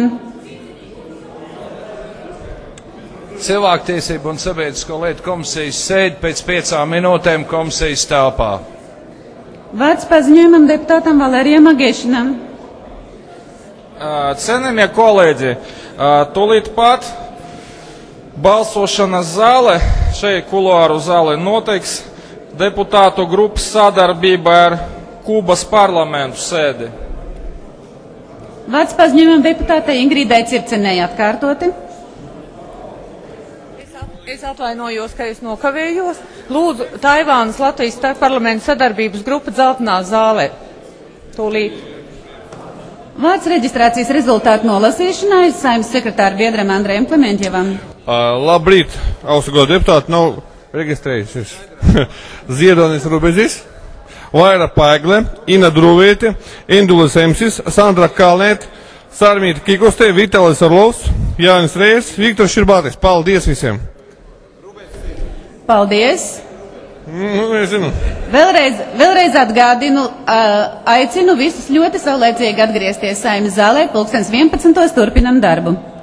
[SPEAKER 23] Cilvēktiesību un sabiedrisko lietu komisijas sēdi pēc piecām minūtēm komisijas telpā.
[SPEAKER 1] Vārds paziņojumam deputātam Valērijam Agēšinam.
[SPEAKER 13] Cienījamie kolēģi, tūlīt pat balsošanas zāle, šeit kuloāru zāle notiks deputātu grupas sadarbībā ar Kubas parlamentu sēdi.
[SPEAKER 1] Vārds paziņojumam deputātei Ingrīdai Circenei atkārtoti.
[SPEAKER 2] Es atvainojos, ka es nokavējos. Lūdzu, Taivānas Latvijas starpparlamentu sadarbības grupa Dzeltenā zālē. Tūlīt.
[SPEAKER 1] Vārds reģistrācijas rezultātu nolasīšanai Saeimas sekretāra biedram Andrejam Klementjevam.
[SPEAKER 10] Uh, labrīt, augstāko deputātu nav reģistrējušies. Ziedonis Rubežis, Vaira Paigle, Ina Druviete, Indulis Emsis, Sandra Kalnēt, Sarmīta Kikoste, Vitalis Orlovs, Jānis Rējs, Viktors Širbātis. Paldies visiem!
[SPEAKER 1] Paldies!
[SPEAKER 10] Nu, nezinu.
[SPEAKER 1] Vēlreiz, vēlreiz atgādinu, aicinu visus ļoti saulēcīgi atgriezties Saeimas zālē, pulkstens vienpadsmitos turpinam darbu.